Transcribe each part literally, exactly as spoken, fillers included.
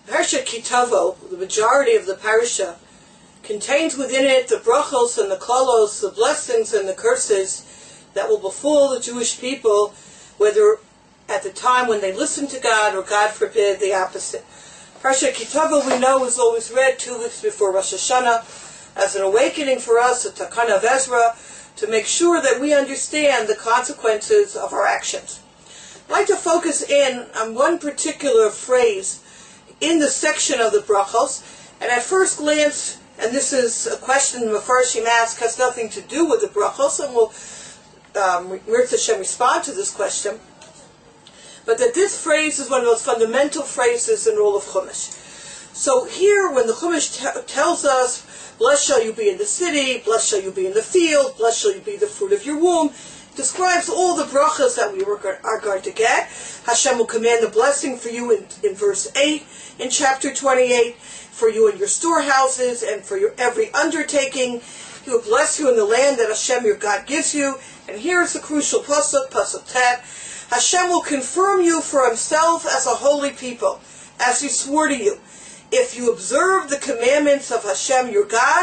Parsha Kitavo, the majority of the parsha, contains within it the brachos and the klalos, the blessings and the curses that will befall the Jewish people, whether at the time when they listen to God or, God forbid, the opposite. Parsha Kitavo, we know, is always read two weeks before Rosh Hashanah as an awakening for us, a takana of Ezra, to make sure that we understand the consequences of our actions. I'd like to focus in on one particular phrase in the section of the brachos, and at first glance, and this is a question the Mefarshim ask, has nothing to do with the brachos, and we'll um, Mirza Hashem respond to this question, but that this phrase is one of those fundamental phrases in all of Chumash. So here, when the Chumash t- tells us, blessed shall you be in the city, blessed shall you be in the field, blessed shall you be the fruit of your womb, describes all the brachas that we are going to get. Hashem will command the blessing for you in, in verse eight, in chapter twenty-eight, for you in your storehouses and for your every undertaking. He will bless you in the land that Hashem your God gives you. And here's the crucial pasuk, pasuk tet. Hashem will confirm you for himself as a holy people, as he swore to you, if you observe the commandments of Hashem your God,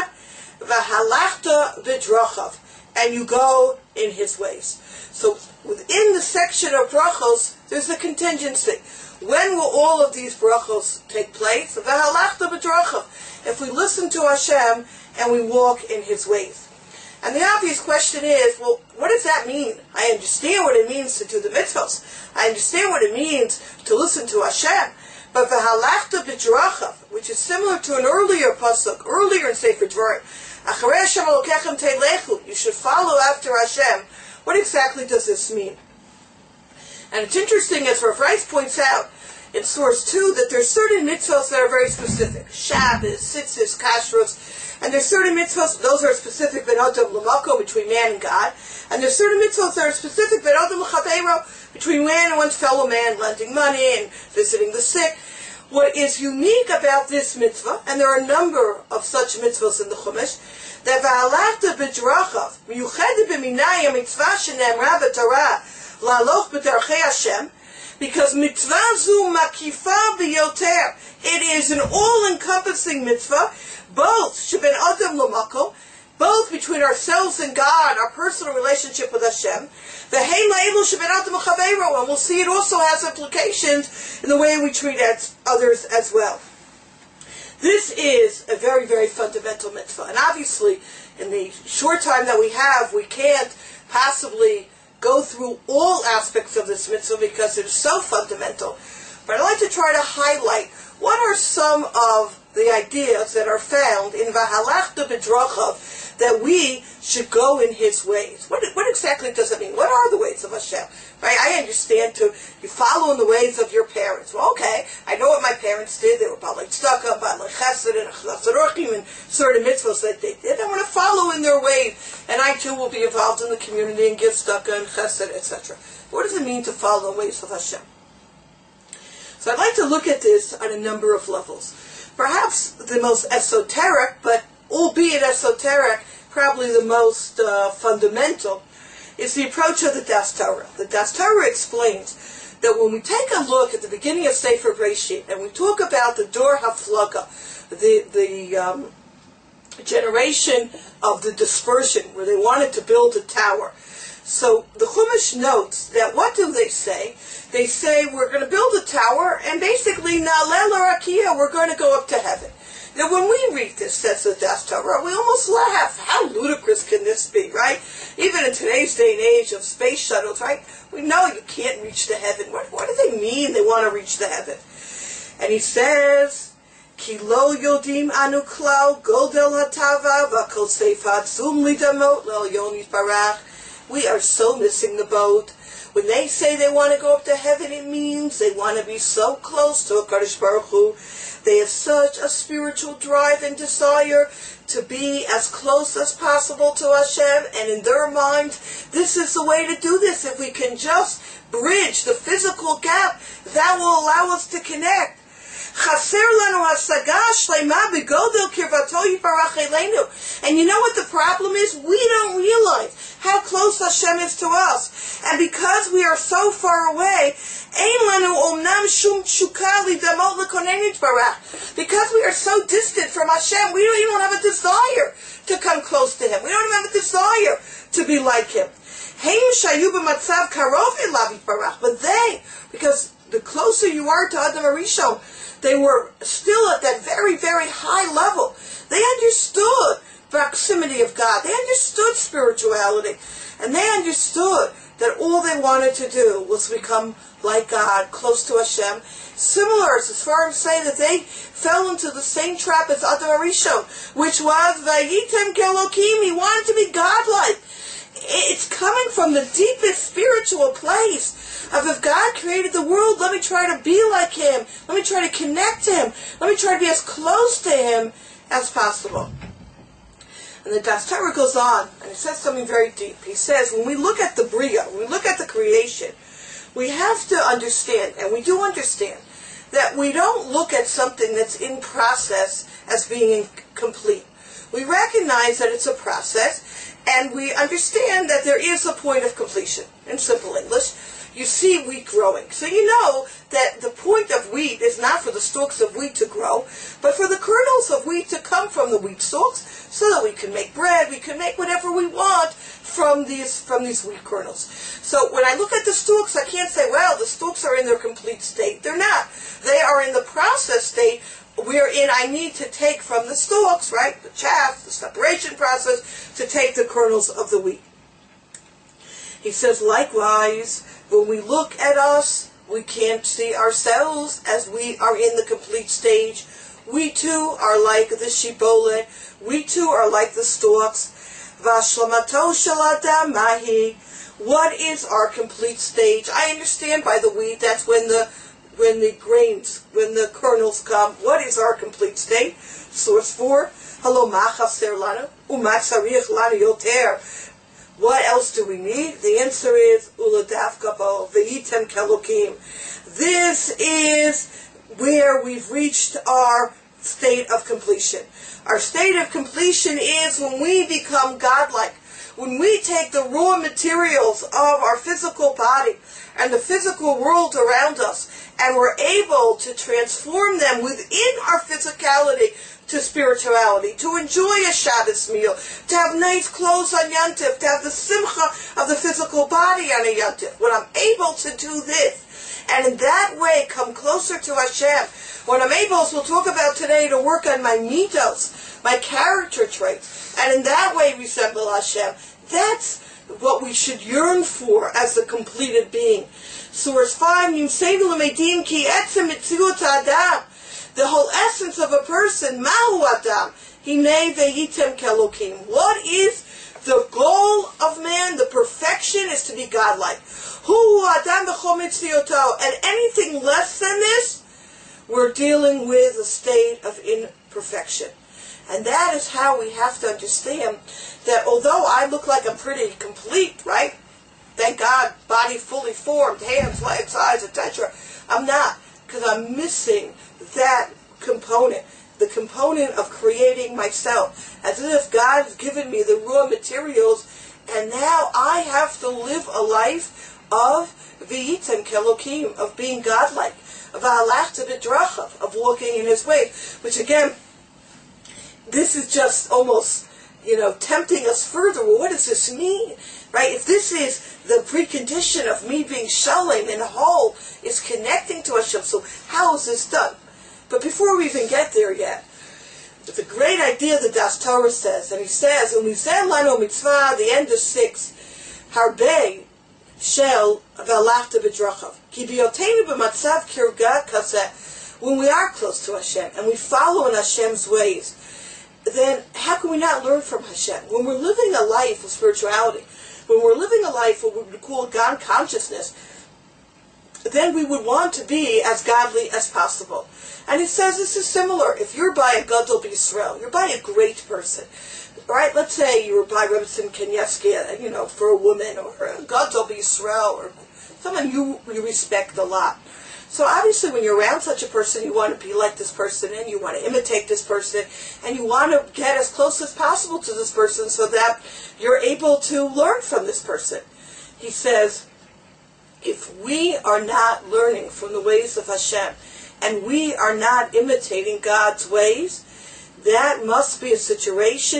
v'halachta b'drachav, and you go in his ways. So within the section of brachos, there's a contingency. When will all of these brachos take place? V'halachta b'drachav, if we listen to Hashem and we walk in his ways. And the obvious question is, well, what does that mean? I understand what it means to do the mitzvahs. I understand what it means to listen to Hashem. But v'halachta b'drachav, which is similar to an earlier pasuk, earlier in Sefer Dvarim, acharei Hashem Elokechem telechu, you should follow after Hashem. What exactly does this mean? And it's interesting, as Rav Rice points out in source two, that there's certain mitzvahs that are very specific. Shabbos, tzitzis, kashrus, and there's certain mitzvahs, those are specific ben adam l'makom, between man and God, and there's certain mitzvahs that are specific ben adam l'chaveiro, between man and one's fellow man, lending money and visiting the sick. What is unique about this mitzvah, and there are a number of such mitzvahs in the Chumash, that v'halachta b'drachav, miyuchedet b'minayim mitzvah shenemra b'torah, la'aloch b'derchei Hashem, because mitzvah zu makifa b'yoter, it is an all-encompassing mitzvah, both sheben adam l'makom, both between ourselves and God, our personal relationship with Hashem, the hey la'ilu sheben adam l'chaveiro, and we'll see it also has implications in the way we treat others as well. This is a very, very fundamental mitzvah, and obviously, in the short time that we have, we can't possibly go through all aspects of this mitzvah because it is so fundamental. But I'd like to try to highlight what are some of the ideas that are found in v'halachta b'drachav, that we should go in his ways. What, what exactly does it mean? What are the ways of Hashem? Right? I understand to you follow in the ways of your parents. Well, okay, I know what my parents did. They were balei tzedakah, balei chesed, and chesed and certain mitzvahs that they did. I want to follow in their ways, and I too will be involved in the community and give tzedakah and chesed, et cetera. What does it mean to follow the ways of Hashem? So I'd like to look at this on a number of levels. Perhaps the most esoteric, but albeit esoteric, probably the most uh, fundamental, is the approach of the Das Torah. The Das Torah explains that when we take a look at the beginning of Sefer Breshit, and we talk about the Dor HaFlaga, the, the um, generation of the dispersion, where they wanted to build a tower. So the Chumash notes that what do they say? They say, we're going to build a tower, and basically, Na'aleh l'Rakia, we're going to go up to heaven. Now, when we read this, says the Das Torah, we almost laugh. How ludicrous can this be, right? Even in today's day and age of space shuttles, right? We know you can't reach the heaven. What, what do they mean they want to reach the heaven? And he says, Ki lo yodim anu klal godel hatava v'kol seifat zum lidamot l'el yonis barach. We are so missing the boat. When they say they want to go up to heaven, it means they want to be so close to HaKadosh Baruch Hu. They have such a spiritual drive and desire to be as close as possible to Hashem, and in their minds, this is the way to do this. If we can just bridge the physical gap, that will allow us to connect. And you know what the problem is? We don't realize how close Hashem is to us. And because we are so far away, because we are so distant from Hashem, we don't even have a desire to come close to Him. We don't even have a desire to be like Him. But they, because the closer you are to Adam Arishon, they were still at that very, very high level. They understood proximity of God. They understood spirituality. And they understood that all they wanted to do was become like God, close to Hashem. Similar, as far as saying that they fell into the same trap as Adam Arishon, which was Vayitem Kelokim. He wanted to be godlike. It's coming from the deepest spiritual place of, if God created the world, let me try to be like Him. Let me try to connect to Him. Let me try to be as close to Him as possible. And the Das Torah goes on, and it says something very deep. He says, when we look at the Bria, when we look at the creation, we have to understand, and we do understand, that we don't look at something that's in process as being incomplete. We recognize that it's a process, and we understand that there is a point of completion. In simple English, you see wheat growing. So you know that the point of wheat is not for the stalks of wheat to grow, but for the kernels of wheat to come from the wheat stalks, so that we can make bread, we can make whatever we want from these from these wheat kernels. So when I look at the stalks, I can't say, well, the stalks are in their complete state. They're not. They are in the process state wherein I need to take from the stalks, right, the chaff, the separation process, to take the kernels of the wheat. He says, likewise, when we look at us, we can't see ourselves as we are in the complete stage. We too are like the shibboleth. We too are like the stalks. Vashlamato shel adam mahi. What is our complete stage? I understand by the wheat, that's when the when the grains, when the kernels come. What is our complete state? Source four. Halo ma chaser lanu u'ma tzarich lanu yoter. What else do we need? The answer is uladavka bo v'yitem kelokim. This is where we've reached our state of completion. Our state of completion is when we become godlike. When we take the raw materials of our physical body and the physical world around us, and we're able to transform them within our physicality to spirituality, to enjoy a Shabbos meal, to have nice clothes on Yantif, to have the simcha of the physical body on a Yantif. When I'm able to do this, and in that way come closer to Hashem, when I'm able, as we'll talk about today, to work on my mitos, my character traits, and in that way resemble Hashem, that's what we should yearn for as the completed being. Source five, the whole essence of a person, Mahu Adam, Hinei veyitem kelokim. What is the goal of man? The perfection is to be godlike. Hu Adam b'chol mitzvoto. And anything less than this, we're dealing with a state of imperfection. And that is how we have to understand that although I look like I'm pretty complete, right? Thank God, body fully formed, hands, legs, eyes, et cetera. I'm not, because I'm missing that component, the component of creating myself, as if God has given me the raw materials, and now I have to live a life of v'yitem kelokim, of being godlike, of ha'alachta b'drachav, of walking in His way, which again, this is just almost, you know, tempting us further. Well, what does this mean? Right? If this is the precondition of me being shalom and whole, is connecting to Hashem, so how is this done? But before we even get there yet, it's a great idea that Das Torah says, and he says, "Umizen lanu mitzvah," the end of six, "Harbe shel v'alachta b'drachav ki b'yoteinu b'matzav kirga kaseh." When we are close to Hashem and we follow in Hashem's ways, then how can we not learn from Hashem? When we're living a life of spirituality, when we're living a life what we would call God consciousness, then we would want to be as godly as possible. And it says this is similar. If you're by a Gadol B'Yisrael, you're by a great person, right? Let's say you were by Rebbetzin Kanievsky, you know, for a woman, or a Gadol B'Yisrael, or someone you, you respect a lot. So obviously when you're around such a person, you want to be like this person, and you want to imitate this person, and you want to get as close as possible to this person so that you're able to learn from this person. He says, if we are not learning from the ways of Hashem, and we are not imitating God's ways, that must be a situation.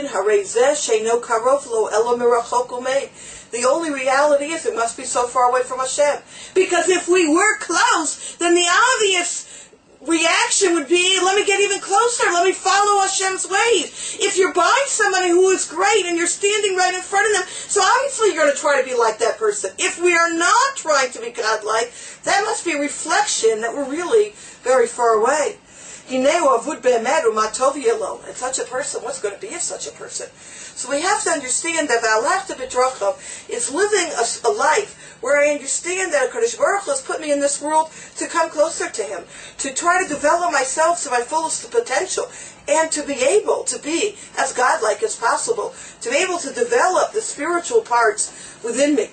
The only reality is it must be so far away from Hashem. Because if we were close, then the obvious reaction would be, let me get even closer, let me follow Hashem's ways. If you're by somebody who is great and you're standing right in front of them, so obviously you're going to try to be like that person. If we are not trying to be godlike, that must be a reflection that we're really very far away. And such a person, what's going to be of such a person? So we have to understand that V'alachta b'drachav is living a, a life where I understand that HaKadosh Baruch Hu has put me in this world to come closer to Him, to try to develop myself to my fullest potential, and to be able to be as godlike as possible, to be able to develop the spiritual parts within me.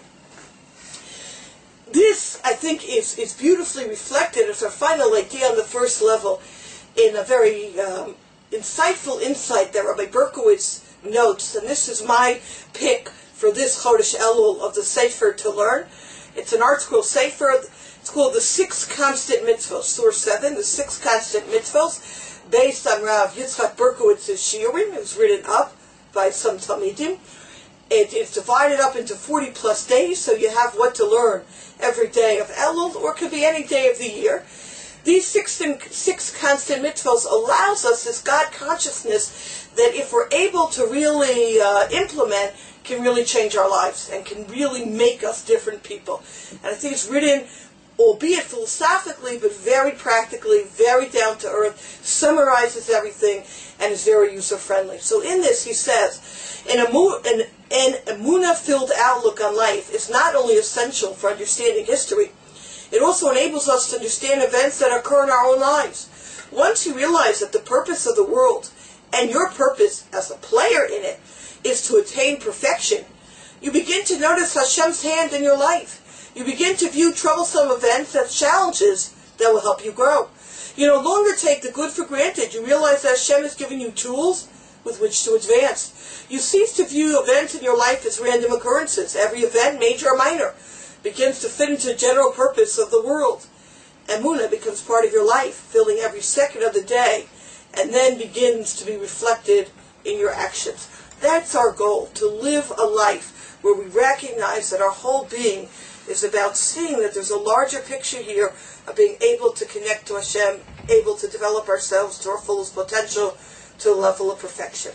This, I think, is, is beautifully reflected as our final idea on the first level in a very um, insightful insight that Rabbi Berkowitz notes, and this is my pick for this Chodesh Elul of the Sefer to learn. It's an art scroll Sefer. It's called The Six Constant Mitzvos, Sur seven, The Six Constant Mitzvos, based on Rav Yitzchak Berkowitz's Shiurim. It was written up by some Talmidim. It is divided up into forty plus days, so you have what to learn every day of Elul, or it could be any day of the year. These six, six constant mitzvos allows us this God consciousness that if we're able to really uh, implement, can really change our lives and can really make us different people. And I think it's written, albeit philosophically, but very practically, very down to earth, summarizes everything, and is very user-friendly. So in this, he says, an, an, an emunah-filled outlook on life is not only essential for understanding history, it also enables us to understand events that occur in our own lives. Once you realize that the purpose of the world, and your purpose as a player in it, is to attain perfection, you begin to notice Hashem's hand in your life. You begin to view troublesome events as challenges that will help you grow. You no longer take the good for granted. You realize that Hashem has given you tools with which to advance. You cease to view events in your life as random occurrences. Every event, major or minor, begins to fit into the general purpose of the world. Emunah becomes part of your life, filling every second of the day, and then begins to be reflected in your actions. That's our goal, to live a life where we recognize that our whole being is about seeing that there's a larger picture here of being able to connect to Hashem, able to develop ourselves to our fullest potential, to a level of perfection.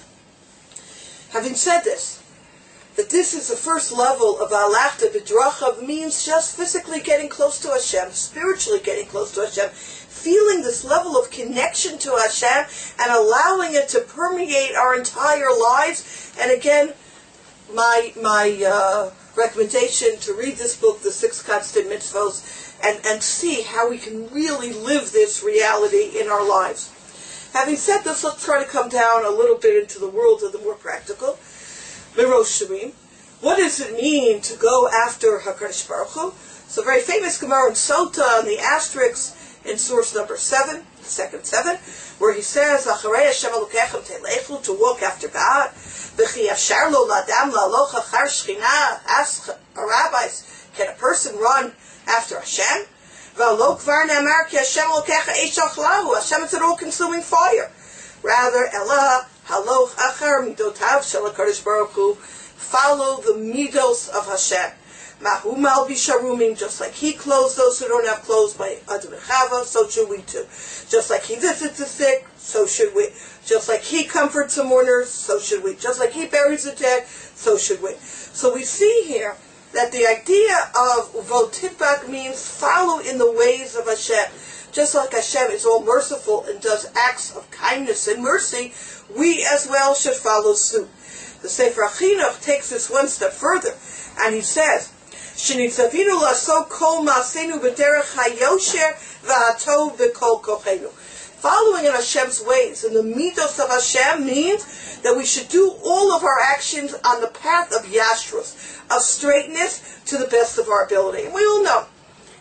Having said this, that this is the first level of V'alachta b'drachav means just physically getting close to Hashem, spiritually getting close to Hashem, feeling this level of connection to Hashem and allowing it to permeate our entire lives. And again, my my uh, recommendation to read this book, The Six Constant Mitzvos, and, and see how we can really live this reality in our lives. Having said this, let's try to come down a little bit into the world of the more practical. Miroshavim. What does it mean to go after HaKadosh Baruch Hu? So very famous Gemara in Sota on the asterisk in source number seven, the second seven, where he says, Acharei Hashem Elokechem telechu, to walk after God. V'chi afshar lo ladam la'aloch achar shchina. Ask our rabbis, can a person run after Hashem? V'alo kvar ne'amar ki Hashem Elokecha eish achlahu. Hashem is an all-consuming fire. Rather, Elah haloch achar midotav shel HaKadosh Baruch Hu. Follow the midos of Hashem. Mahu mal bisharumim, just like He clothes those who don't have clothes by Adam and Chava, so should we too. Just like He visits the sick, so should we. Just like He comforts the mourners, so should we. Just like He buries the dead, so should we. So we see here that the idea of votitbak means follow in the ways of Hashem. Just like Hashem is all merciful and does acts of kindness and mercy, we as well should follow suit. The Sefer HaChinuch takes this one step further, and he says, "Shenitzavinu laso kol ma'asenu b'derech hayosher v'hatov b'kol kochenu." Following in Hashem's ways and the midos of Hashem means that we should do all of our actions on the path of yashrus, of straightness, to the best of our ability. And we all know,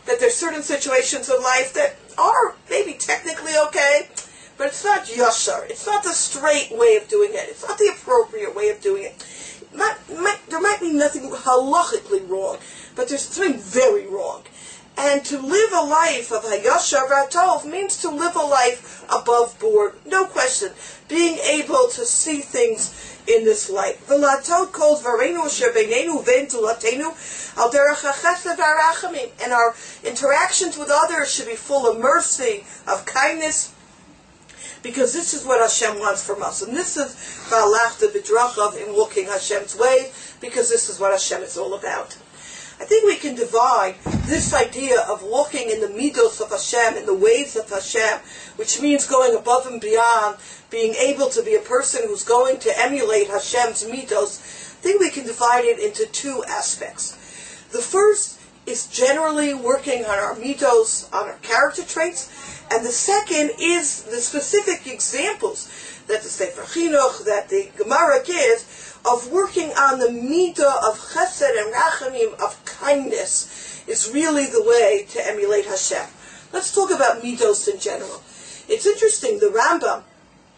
that there's certain situations in life that are maybe technically okay, but it's not yashar. It's not the straight way of doing it. It's not the appropriate way of doing it. Might, might, there might be nothing halachically wrong, but there's something very wrong. And to live a life of hayashar v'atov means to live a life above board, no question. Being able to see things in this light. V'latot kol dvareinu asher beinenu v'en zulatenu al derech hachesed v'arachamim. And our interactions with others should be full of mercy, of kindness, because this is what Hashem wants from us. And this is v'alachta b'drachav, in walking Hashem's way, because this is what Hashem is all about. I think we can divide this idea of walking in the midos of Hashem, in the ways of Hashem, which means going above and beyond, being able to be a person who's going to emulate Hashem's midos. I think we can divide it into two aspects. The first is generally working on our midos, on our character traits, and the second is the specific examples that the Sefer Chinuch, that the Gemara gives, of working on the midah of chesed and rachamim, of kindness, is really the way to emulate Hashem. Let's talk about midos in general. It's interesting, the Rambam,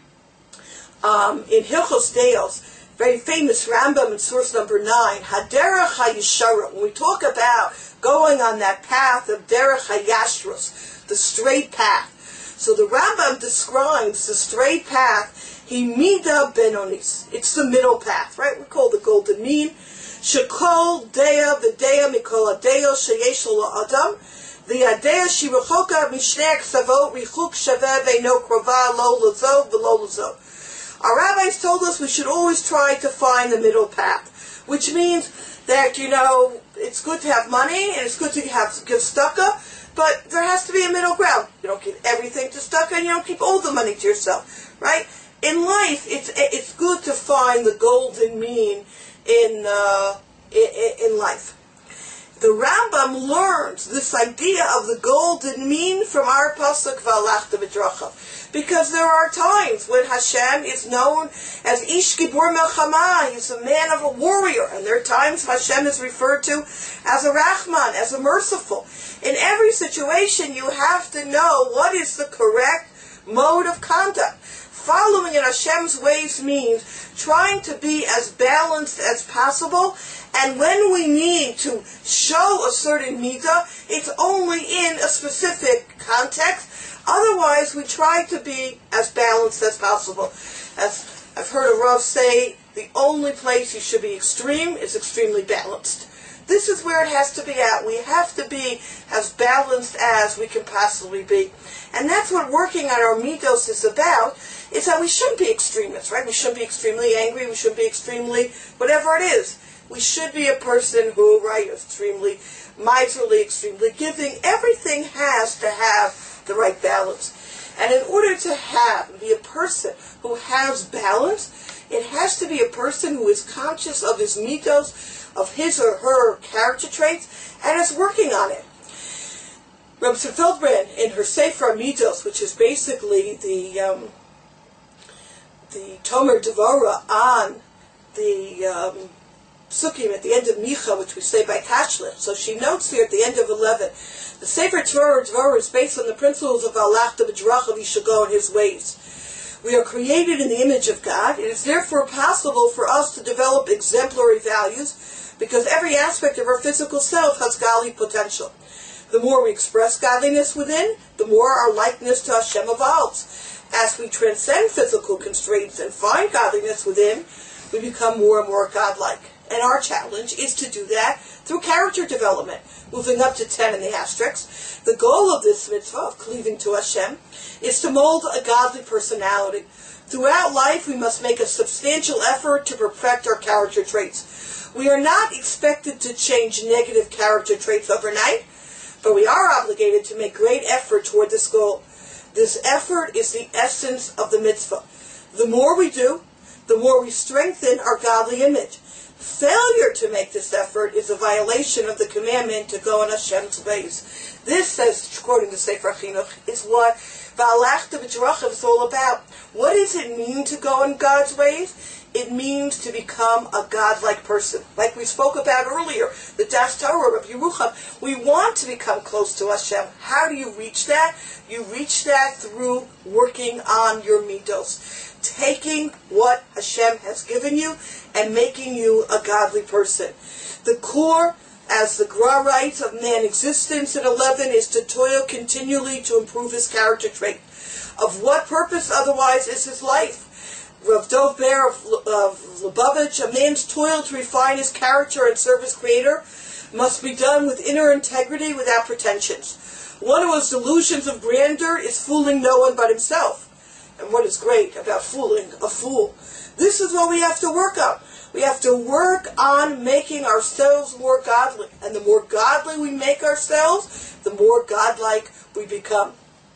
um, in Hilchos Deos, very famous Rambam in source number nine, Haderech HaYishara, when we talk about going on that path of Derech HaYashrus, the straight path. So the Rambam describes the straight path, Himida Benonis. It's the middle path, right? We call the golden mean. Shekol Dea V'Dea Mikol Adeo Sheyesh Lo Adam. V'Adea Shirechoka Mishnei Ksavot Richuk Shaveh Ve'no Krova Lo Lazo V'Lo Lazo. Our rabbis told us we should always try to find the middle path, which means that, you know, it's good to have money and it's good to have give tzedakah, but there has to be a middle ground. You don't give everything to tzedakah and you don't keep all the money to yourself, right? In life, it's it's good to find the golden mean in uh, in, in life. The Rambam learns this idea of the golden mean from our pasuk V'alachta b'drachav, because there are times when Hashem is known as Ish Gibor Melchama. He's a man of a warrior, and there are times Hashem is referred to as a Rachman, as a merciful. In every situation, you have to know what is the correct mode of conduct. Following in Hashem's ways means trying to be as balanced as possible, and when we need to show a certain midah, it's only in a specific context. Otherwise, we try to be as balanced as possible. As I've heard a Rav say, the only place you should be extreme is extremely balanced. This is where it has to be at. We have to be as balanced as we can possibly be. And that's what working on our midos is about, is that we shouldn't be extremists, right? We shouldn't be extremely angry. We shouldn't be extremely whatever it is. We should be a person who, right, extremely miserly, extremely giving. Everything has to have the right balance. And in order to have, be a person who has balance, it has to be a person who is conscious of his midos, of his or her character traits, and is working on it. Reb Feldbrand, in her Sefer Midos, which is basically the um, the Tomer Devora on the um, Sukkim at the end of Micha, which we say by Kashlich. So she notes here at the end of eleven, the Sefer Devora is based on the principles of Alachta B'Drachav, he should go in his ways. We are created in the image of God. It is therefore possible for us to develop exemplary values, because every aspect of our physical self has godly potential. The more we express godliness within, the more our likeness to Hashem evolves. As we transcend physical constraints and find godliness within, we become more and more godlike. And our challenge is to do that through character development. Moving up to ten in the asterisk, the goal of this mitzvah of cleaving to Hashem is to mold a godly personality. Throughout life, we must make a substantial effort to perfect our character traits. We are not expected to change negative character traits overnight, but we are obligated to make great effort toward this goal. This effort is the essence of the mitzvah. The more we do, the more we strengthen our godly image. Failure to make this effort is a violation of the commandment to go in Hashem's ways. This, says, quoting the Sefer Chinuch, is what V'alachta b'drachav is all about. What does it mean to go in God's ways? it means to become a godlike person. Like we spoke about earlier, the Das Torah of Yerucham. We want to become close to Hashem. How do you reach that? You reach that through working on your midos. Taking what Hashem has given you and making you a godly person. The core, as the Gra writes, of man existence in eleven is to toil continually to improve his character trait. Of what purpose otherwise is his life? Rav Dov Ber of, of Lubavitch, a man's toil to refine his character and serve his Creator must be done with inner integrity without pretensions. One of his delusions of grandeur is fooling no one but himself. And what is great about fooling a fool? This is what we have to work on. We have to work on making ourselves more godly. And the more godly we make ourselves, the more godlike we become.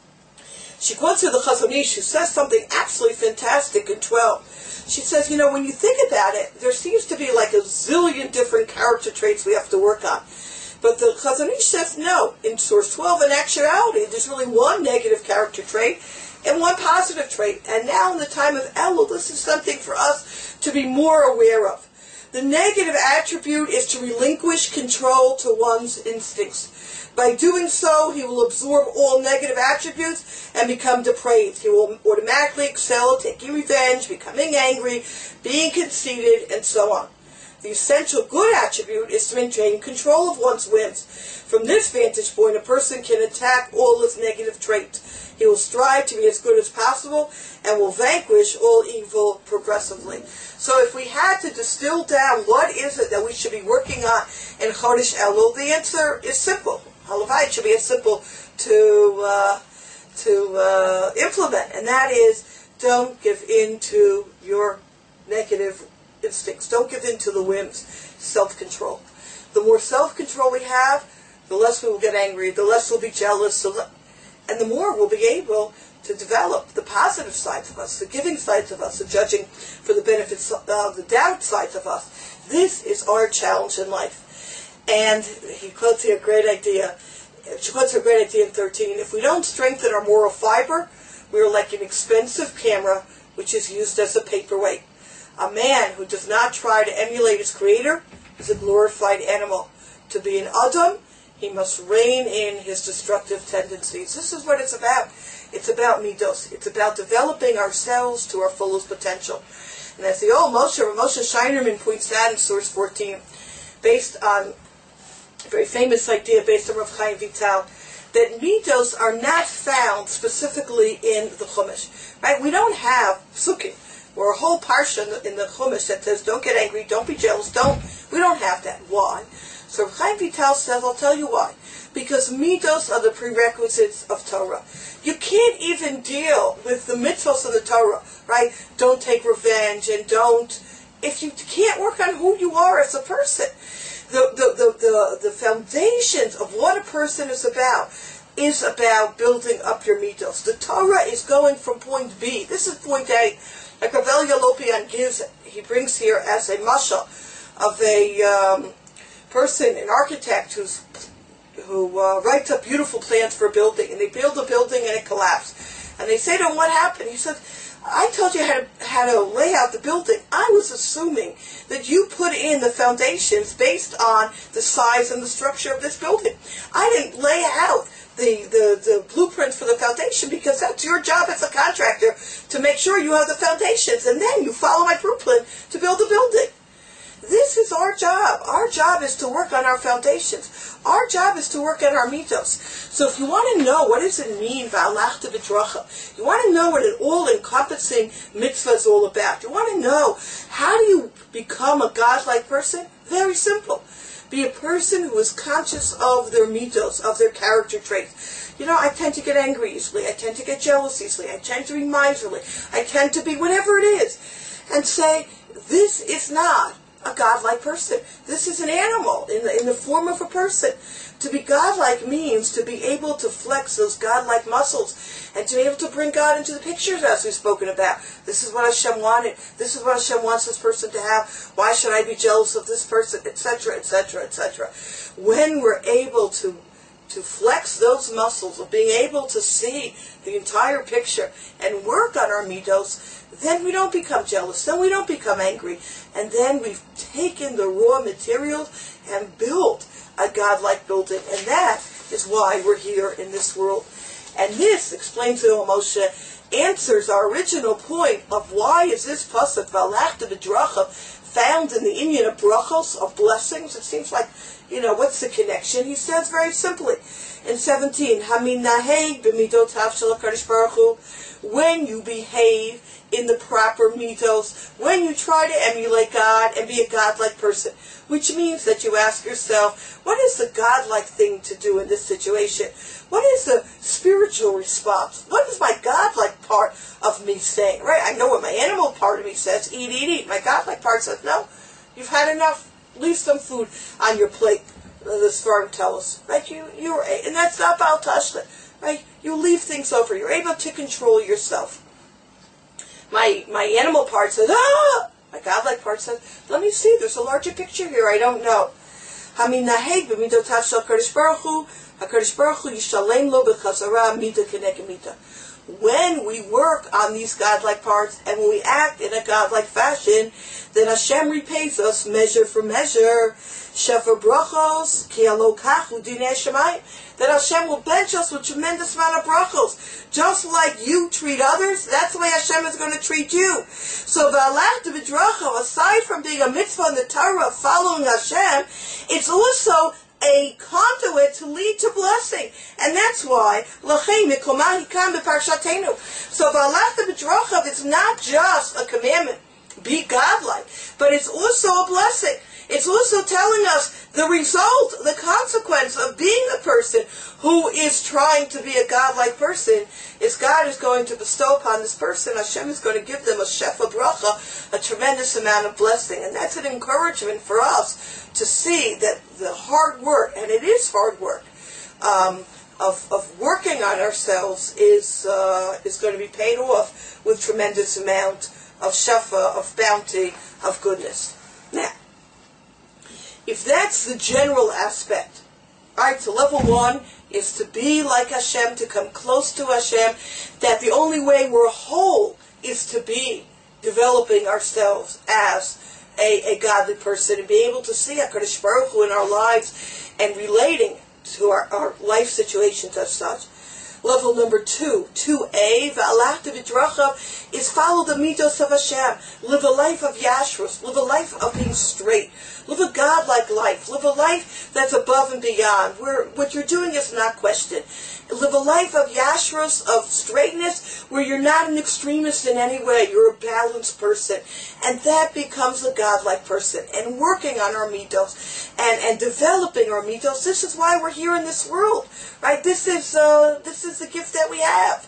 She quotes here the Chazon Ish, who says something absolutely fantastic in twelve. She says, you know, when you think about it, there seems to be like a zillion different character traits we have to work on. But the Chazon Ish says, no, in source twelve, in actuality, there's really one negative character trait and one positive trait. And now in the time of Elul, this is something for us to be more aware of. The negative attribute is to relinquish control to one's instincts. By doing so, he will absorb all negative attributes and become depraved. He will automatically excel, taking revenge, becoming angry, being conceited, and so on. The essential good attribute is to maintain control of one's whims. From this vantage point, a person can attack all his negative traits. He will strive to be as good as possible and will vanquish all evil progressively. So if we had to distill down what is it that we should be working on in Chodesh Elul, the answer is simple. Halavai, it should be as simple to uh, to uh, implement, and that is, don't give in to your negative instincts. Don't give in to the whims. Self-control. The more self-control we have, the less we will get angry, the less we'll be jealous, and the more we'll be able to develop the positive sides of us, the giving sides of us, the judging for the benefits of uh, the doubt sides of us. This is our challenge in life. And he quotes here a great idea. She quotes a great idea in thirteen. If we don't strengthen our moral fiber, we are like an expensive camera which is used as a paperweight. A man who does not try to emulate his Creator is a glorified animal. To be an Adam, he must rein in his destructive tendencies. This is what it's about. It's about midos. It's about developing ourselves to our fullest potential. And as the old Moshe, Moshe Shinerman points out in source fourteen, based on a very famous idea based on Rav Chaim Vital, that midos are not found specifically in the Chumash. Right? We don't have psukim, or a whole parsha in the, in the Chumash that says, don't get angry, don't be jealous, don't. We don't have that. Why? So Rav Chaim Vital says, I'll tell you why. Because midos are the prerequisites of Torah. You can't even deal with the mitzvahs of the Torah, right? Don't take revenge and don't, if you can't work on who you are as a person. The, the, the, the, the foundations of what a person is about is about building up your midos. The Torah is going from point B. This is point A. Like Rav Elia Lopian gives, he brings here as a mashal of a um, person, an architect who's who uh, writes up beautiful plans for a building, and they build a building and it collapsed. And they say to him, what happened? He said, I told you how to, how to lay out the building. I was assuming that you put in the foundations based on the size and the structure of this building. I didn't lay out the, the, the blueprints for the foundation because that's your job as a contractor to make sure you have the foundations, and then you follow my blueprint to build the building. This is our job. Our job is to work on our foundations. Our job is to work on our mitos. So if you want to know what does it mean, v'alachta b'dracha, you want to know what an all-encompassing mitzvah is all about. You want to know how do you become a godlike person? Very simple. Be a person who is conscious of their mitos, of their character traits. You know, I tend to get angry easily. I tend to get jealous easily. I tend to be miserly. I tend to be whatever it is. And say, this is not a godlike person. This is an animal in the, in the form of a person. To be godlike means to be able to flex those godlike muscles and to be able to bring God into the pictures, as we've spoken about. This is what Hashem wanted. This is what Hashem wants this person to have. Why should I be jealous of this person, et cetera, et cetera, et cetera. When we're able to to flex those muscles of being able to see the entire picture and work on our midos, then we don't become jealous, then we don't become angry, and then we've taken the raw materials and built a godlike building, and that is why we're here in this world. And this, explains it all, Moshe, answers our original point of why is this pasuk V'alachta b'drachav found in the Inyan of brachos, of blessings. It seems like, you know, what's the connection? He says very simply in seventeen, Haminaheg b'midotav shel HaKadosh Baruch Hu, when you behave in the proper mitos, when you try to emulate God and be a godlike person, which means that you ask yourself, what is the godlike thing to do in this situation? What is the spiritual response? What is my godlike part of me saying? Right? I know what my animal part of me says, eat, eat, eat. My godlike part says, no, you've had enough. Leave some food on your plate. The Sfarim tell us, right? You, you're, and that's not Baal Tashlit, right? You leave things over. You're able to control yourself. My my animal part says, ah! My godlike part says, let me see, there's a larger picture here, I don't know. Haminaheg b'midotav shel HaKadosh Baruch Hu, HaKadosh Baruch Hu yishalem lo b'chazara mida k'neged mida. When we work on these godlike parts and when we act in a godlike fashion, then Hashem repays us measure for measure. Shefa brachos ki alo kachu dinei shemayim. That Hashem will bench us with tremendous amount of brachos. Just like you treat others, that's the way Hashem is going to treat you. So v'alachta b'drachav, aside from being a mitzvah in the Torah of following Hashem, it's also a conduit to lead to blessing. And that's why L'chei mikomah hikam b'parshatenu. So v'alachta b'drachav, it's not just a commandment, be godlike, but it's also a blessing. It's also telling us the result, the consequence of being a person who is trying to be a godlike person is God is going to bestow upon this person, Hashem is going to give them a shefa bracha, a tremendous amount of blessing. And that's an encouragement for us to see that the hard work, and it is hard work, um, of, of working on ourselves is, uh, is going to be paid off with tremendous amount of shefa, of bounty, of goodness. Now, if that's the general aspect, right, so level one is to be like Hashem, to come close to Hashem, that the only way we're whole is to be developing ourselves as a, a godly person and be able to see HaKadosh Baruch Hu in our lives and relating to our, our life situations as such. Level number two, two A, V'alachta b'drachav, is follow the mitos of Hashem. Live a life of yashrus. Live a life of being straight. Live a godlike life. Live a life that's above and beyond, where what you're doing is not questioned. Live a life of yashrus, of straightness, where you're not an extremist in any way. You're a balanced person. And that becomes a godlike person. And working on our mitos and, and developing our mitos, this is why we're here in this world. Right? This is uh, this is the gift that we have.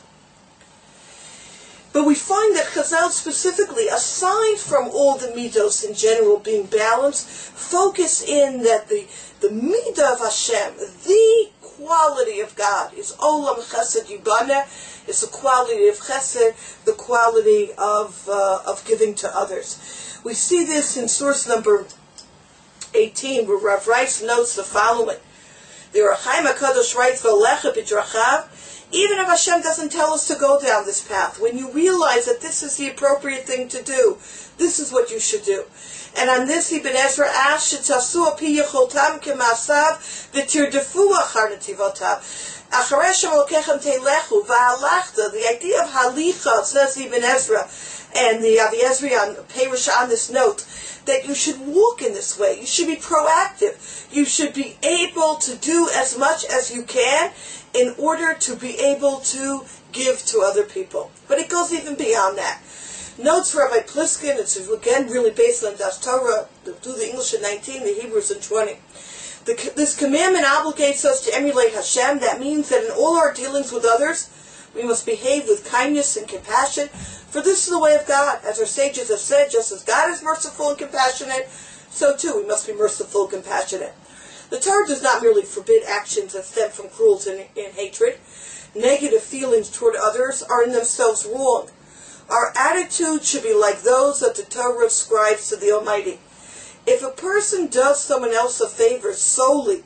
But we find that Chazal specifically, aside from all the midos in general being balanced, focus in that the, the midah of Hashem, the quality of God, is Olam Chesed Yibana, is the quality of Chesed, the quality of uh, of giving to others. We see this in source number eighteen, where Rav Rice notes the following. The Rechaim HaKadosh writes, V'alecha b'drachav, even if Hashem doesn't tell us to go down this path, when you realize that this is the appropriate thing to do, this is what you should do. And on this, Ibn Ezra asks, Shetasu api yecholtam kemasav v'tirdefu achar netivotav. Achareshem lokechem telechu v'halachta. The idea of halicha, says Ibn Ezra, and the Avi Ezri on Perish on this note, that you should walk in this way. You should be proactive. You should be able to do as much as you can in order to be able to give to other people. But it goes even beyond that. Notes Rabbi Pliskin, it's again really based on Das Torah, do the English in nineteen, the Hebrews in twenty. The, this commandment obligates us to emulate Hashem. That means that in all our dealings with others, we must behave with kindness and compassion, for this is the way of God. As our sages have said, just as God is merciful and compassionate, so too we must be merciful and compassionate. The Torah does not merely forbid actions that stem from cruelty and, and hatred. Negative feelings toward others are in themselves wrong. Our attitude should be like those that the Torah ascribes to the Almighty. If a person does someone else a favor solely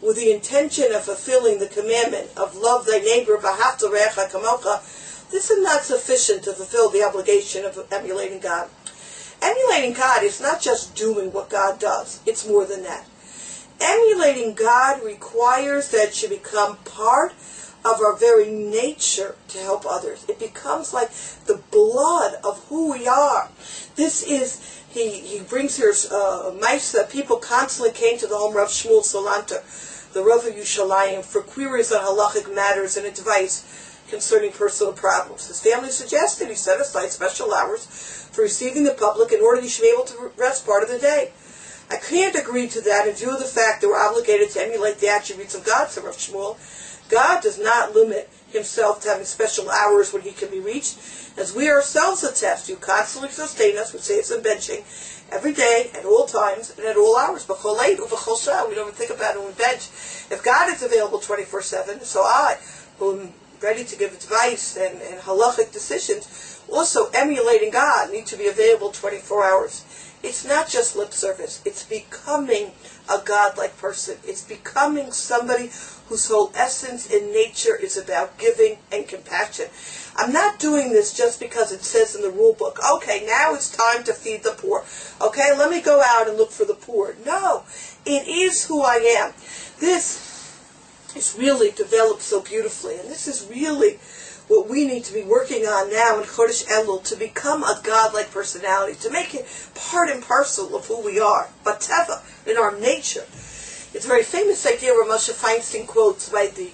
with the intention of fulfilling the commandment of love thy neighbor, v'ahavta re'echa kamocha, this is not sufficient to fulfill the obligation of emulating God. Emulating God is not just doing what God does. It's more than that. Emulating God requires that it should become part of our very nature to help others. It becomes like the blood of who we are. This is, he, he brings here uh, a mice that people constantly came to the home Rav Shmuel Salanter, the Rav of Yushalayim, for queries on halachic matters and advice concerning personal problems. His family suggested he set aside special hours for receiving the public in order that he should be able to rest part of the day. I can't agree to that in view of the fact that we're obligated to emulate the attributes of God, said Rav Shmuel. God does not limit himself to having special hours when he can be reached. As we ourselves attest, you constantly sustain us, we say it's in benching, every day, at all times, and at all hours. We don't even think about it when we bench. If God is available twenty-four seven, so I, who am ready to give advice and, and halachic decisions, also emulating God, need to be available twenty-four hours. It's not just lip service. It's becoming a godlike person. It's becoming somebody whose whole essence in nature is about giving and compassion. I'm not doing this just because it says in the rule book, okay, now it's time to feed the poor. Okay, let me go out and look for the poor. No, it is who I am. This is really developed so beautifully, and this is really what we need to be working on now in Chodesh Elul, to become a godlike personality, to make it part and parcel of who we are, bateva, in our nature. It's a very famous idea where Moshe Feinstein quotes by the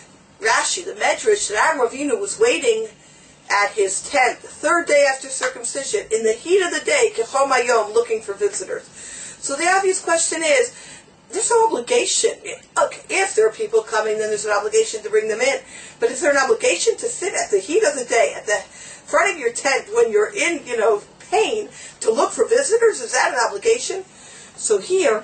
Rashi, the Medrash, that Avram Avinu was waiting at his tent the third day after circumcision, in the heat of the day, kechom hayom, looking for visitors. So the obvious question is, there's no obligation. Okay, if there are people coming, then there's an obligation to bring them in. But is there an obligation to sit at the heat of the day, at the front of your tent when you're in, you know, pain, to look for visitors? Is that an obligation? So here,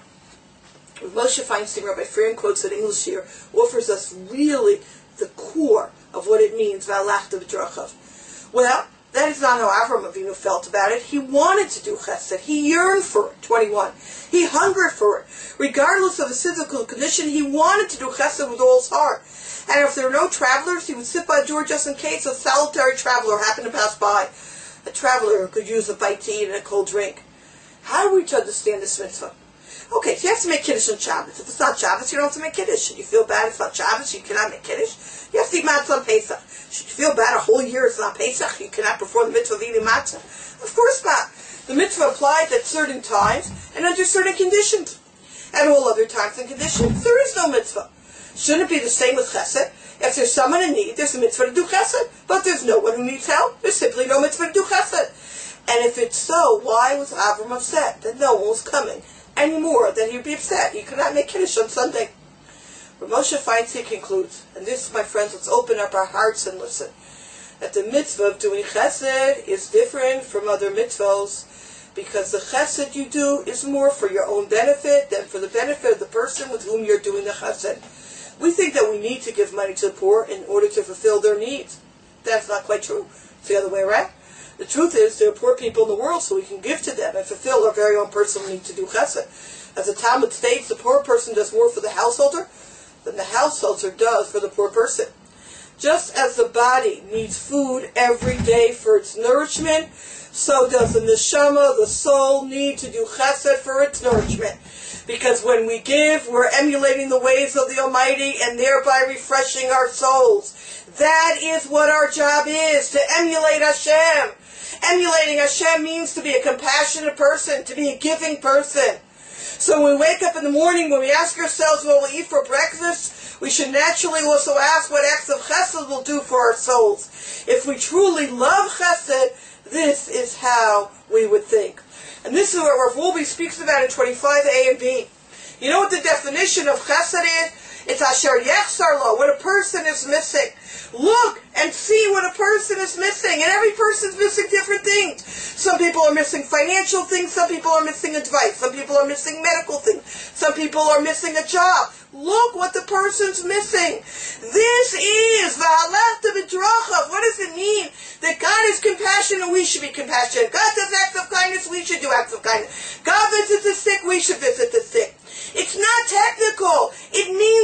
Moshe Feinstein, Rabbi Freeman quotes in English here, offers us really the core of what it means, v'alachta b'drachav. Well, that is not how Avram Avinu felt about it. He wanted to do chesed. He yearned for it, twenty-one. He hungered for it. Regardless of his physical condition, he wanted to do chesed with all his heart. And if there were no travelers, he would sit by the door just in case a solitary traveler happened to pass by. A traveler who could use a bite to eat and a cold drink. How are we to understand this mitzvah? Okay, so you have to make Kiddush on Shabbos. If it's not Shabbos, you don't have to make Kiddush. You feel bad it's not Shabbos, you cannot make Kiddush. You have to eat matzah on Pesach. Should you feel bad a whole year it's not Pesach, you cannot perform the mitzvah of eating matzah? Of course not. The mitzvah applies at certain times and under certain conditions. At all other times and conditions, there is no mitzvah. Shouldn't it be the same with chesed? If there's someone in need, there's a mitzvah to do chesed. But if there's no one who needs help, there's simply no mitzvah to do chesed. And if it's so, why was Avram upset that no one was coming anymore? Then he'd be upset. He could not make Kiddush on Sunday. But Moshe Feinstein concludes, and this, my friends, let's open up our hearts and listen, that the mitzvah of doing chesed is different from other mitzvahs, because the chesed you do is more for your own benefit than for the benefit of the person with whom you're doing the chesed. We think that we need to give money to the poor in order to fulfill their needs. That's not quite true. It's the other way around. The truth is, there are poor people in the world, so we can give to them and fulfill our very own personal need to do chesed. As the Talmud states, the poor person does more for the householder than the householder does for the poor person. Just as the body needs food every day for its nourishment, so does the neshama, the soul, need to do chesed for its nourishment. Because when we give, we're emulating the ways of the Almighty and thereby refreshing our souls. That is what our job is, to emulate Hashem. Emulating Hashem means to be a compassionate person, to be a giving person. So when we wake up in the morning, when we ask ourselves what we'll eat for breakfast, we should naturally also ask what acts of chesed will do for our souls. If we truly love chesed, this is how we would think. And this is what Rav Wolbe speaks about in twenty-five A and B. You know what the definition of chesed is? It's asher yechsar lo, what a person is missing. Look and see what a person is missing. And every person's missing different things. Some people are missing financial things. Some people are missing advice. Some people are missing medical things. Some people are missing a job. Look what the person's missing. This is v'halachta b'drachav. What does it mean? That God is compassionate and we should be compassionate. God does acts of kindness, we should do acts of kindness. God visits the sick, we should visit the sick. It's not technical. It means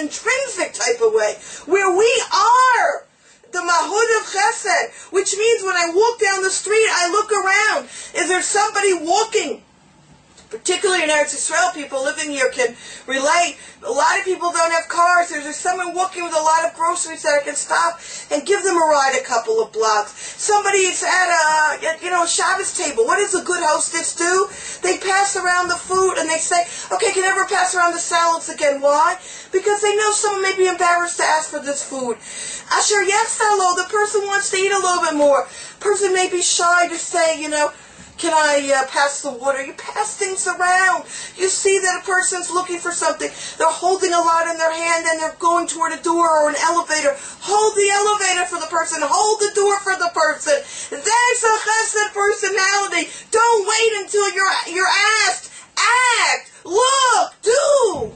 intrinsic type of way, where we are the mahud of chesed, which means when I walk down the street, I look around. Is there somebody walking? Particularly in Eretz Yisrael, people living here can relate. A lot of people don't have cars. There's just someone walking with a lot of groceries that I can stop and give them a ride a couple of blocks. Somebody's at a, you know, Shabbos table. What does a good hostess do? They pass around the food and they say, okay, can I ever pass around the salads again? Why? Because they know someone may be embarrassed to ask for this food. Asher Yechsalo, the person wants to eat a little bit more. Person may be shy to say, you know, can I uh, pass the water? You pass things around. You see that a person's looking for something. They're holding a lot in their hand and they're going toward a door or an elevator. Hold the elevator for the person. Hold the door for the person. There's a chesed personality. Don't wait until you're, you're asked. Act. Look. Do.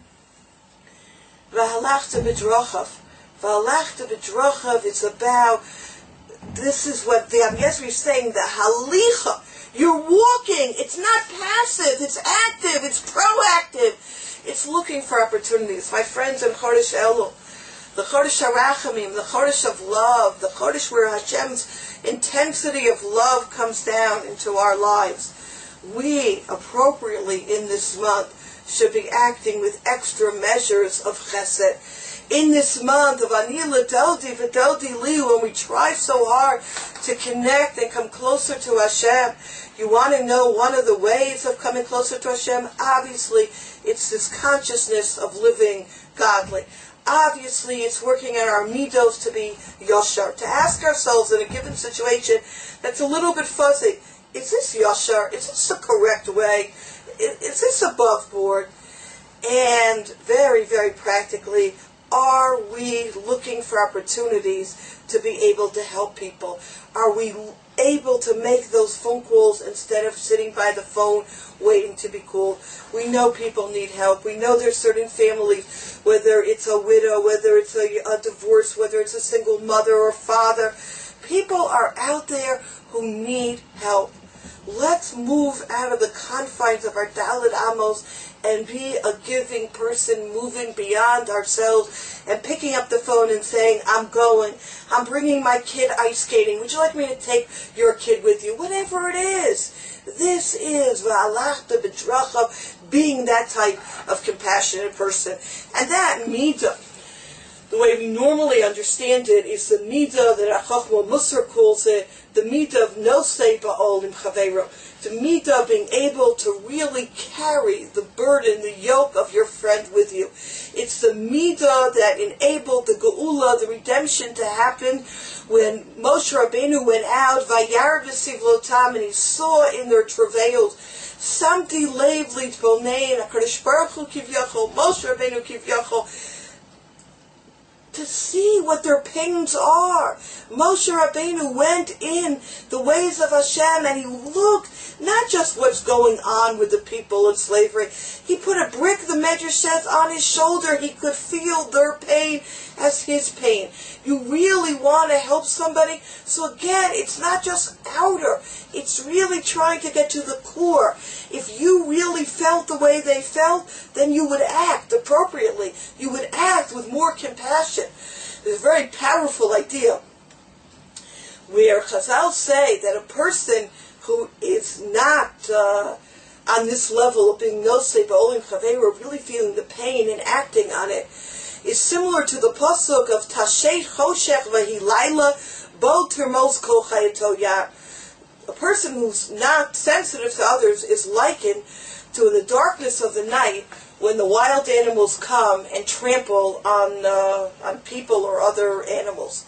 V'halachta b'drochav. V'halachta b'drochav is about, this is what the Am Yezri is saying, the halicha. You're walking. It's not passive. It's active. It's proactive. It's looking for opportunities. My friends in Chodesh Elul, the Chodesh HaRachamim, the Chodesh of love, the Chodesh where Hashem's intensity of love comes down into our lives. We, appropriately in this month, should be acting with extra measures of chesed. In this month of Ani L'Dodi V'Dodi Li, when we try so hard to connect and come closer to Hashem, you want to know one of the ways of coming closer to Hashem? Obviously, it's this consciousness of living godly. Obviously, it's working on our midos to be yashar, to ask ourselves in a given situation that's a little bit fuzzy, is this yashar? Is this the correct way? Is this above board? And very, very practically, are we looking for opportunities to be able to help people? Are we able to make those phone calls instead of sitting by the phone waiting to be called? We know people need help. We know there's certain families, whether it's a widow, whether it's a, a divorce, whether it's a single mother or father. People are out there who need help. Let's move out of the confines of our Dalit Amos and be a giving person, moving beyond ourselves and picking up the phone and saying, I'm going, I'm bringing my kid ice skating. Would you like me to take your kid with you? Whatever it is. This is V'alachta b'drachav, being that type of compassionate person. And that midah, the way we normally understand it, is the midah that Chachma Musar calls it, the midah of nosei ba'ol im chaveiro, the midah of being able to really carry the burden, the yoke of your friend with you. It's the midah that enabled the geula, the redemption, to happen when Moshe Rabbeinu went out, vayar v'sivlotam, and he saw in their travails, samti leiv litbonein, HaKadosh Baruch Hu kivyachol, Moshe Rabbeinu kivyachol, to see what their pains are. Moshe Rabbeinu went in the ways of Hashem and he looked not just what's going on with the people in slavery. He put a brick, the Medrash says, on his shoulder. He could feel their pain as his pain. You really want to help somebody? So again, it's not just outer. It's really trying to get to the core. If you really felt the way they felt, then you would act appropriately. You would act with more compassion. It's a very powerful idea where Chazal say that a person who is not uh, on this level of being nosei ba'olim chaveiro, really feeling the pain and acting on it, is similar to the pasuk of Tashet Choshech Vahi Laila Bo Termos Kol Chayato Yar. A person who's not sensitive to others is likened to, in the darkness of the night, when the wild animals come and trample on uh, on people or other animals.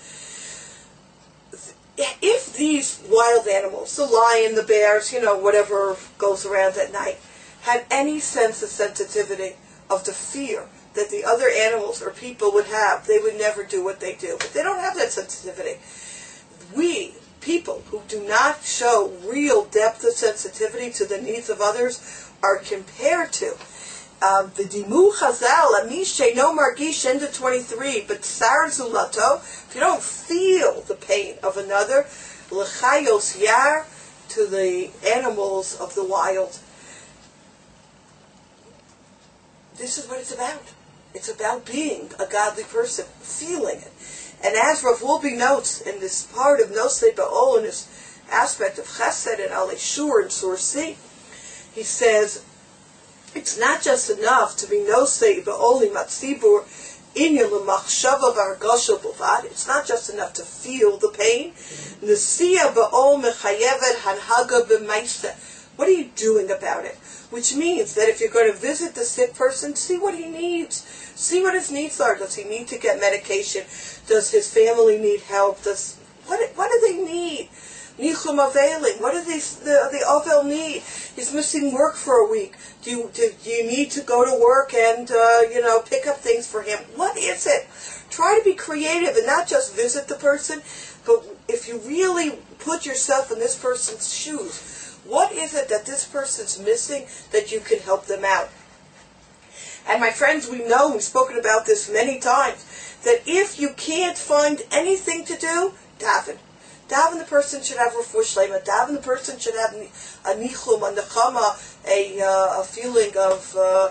If these wild animals, the lion, the bears, you know, whatever goes around at night, had any sense of sensitivity, of the fear that the other animals or people would have, they would never do what they do. But they don't have that sensitivity. We, people who do not show real depth of sensitivity to the needs of others, are compared to um, the Dimu Chazal, Amishe no Margish, end of twenty-three, but Tsar Zulato, if you don't feel the pain of another, L'chayos Yar, to the animals of the wild. This is what it's about. It's about being a godly person, feeling it. And as Rav Wolbe notes in this part of Nosei Ba'ol, in this aspect of Chesed and Alei Shur and Sursi, he says, it's not just enough to be Nosei Ba'oli Matzibur Inyan L'machshava V'hargasha B'vad. It's not just enough to feel the pain. Nesiya Ba'ol Mechayevet Hanhaga B'maisa. What are you doing about it? Which means that if you're going to visit the sick person, see what he needs. See what his needs are. Does he need to get medication? Does his family need help? Does what? What do they need? Nichum aveiling. What do these the the Ovel need? He's missing work for a week. Do you do, do you need to go to work and uh, you know pick up things for him? What is it? Try to be creative and not just visit the person, but if you really put yourself in this person's shoes. What is it that this person's missing that you can help them out? And my friends, we know, we've spoken about this many times, that if you can't find anything to do, daven. Daven the person should have refuah shlema. Daven the person should have a nichum, a nechama, a, uh, a feeling of uh,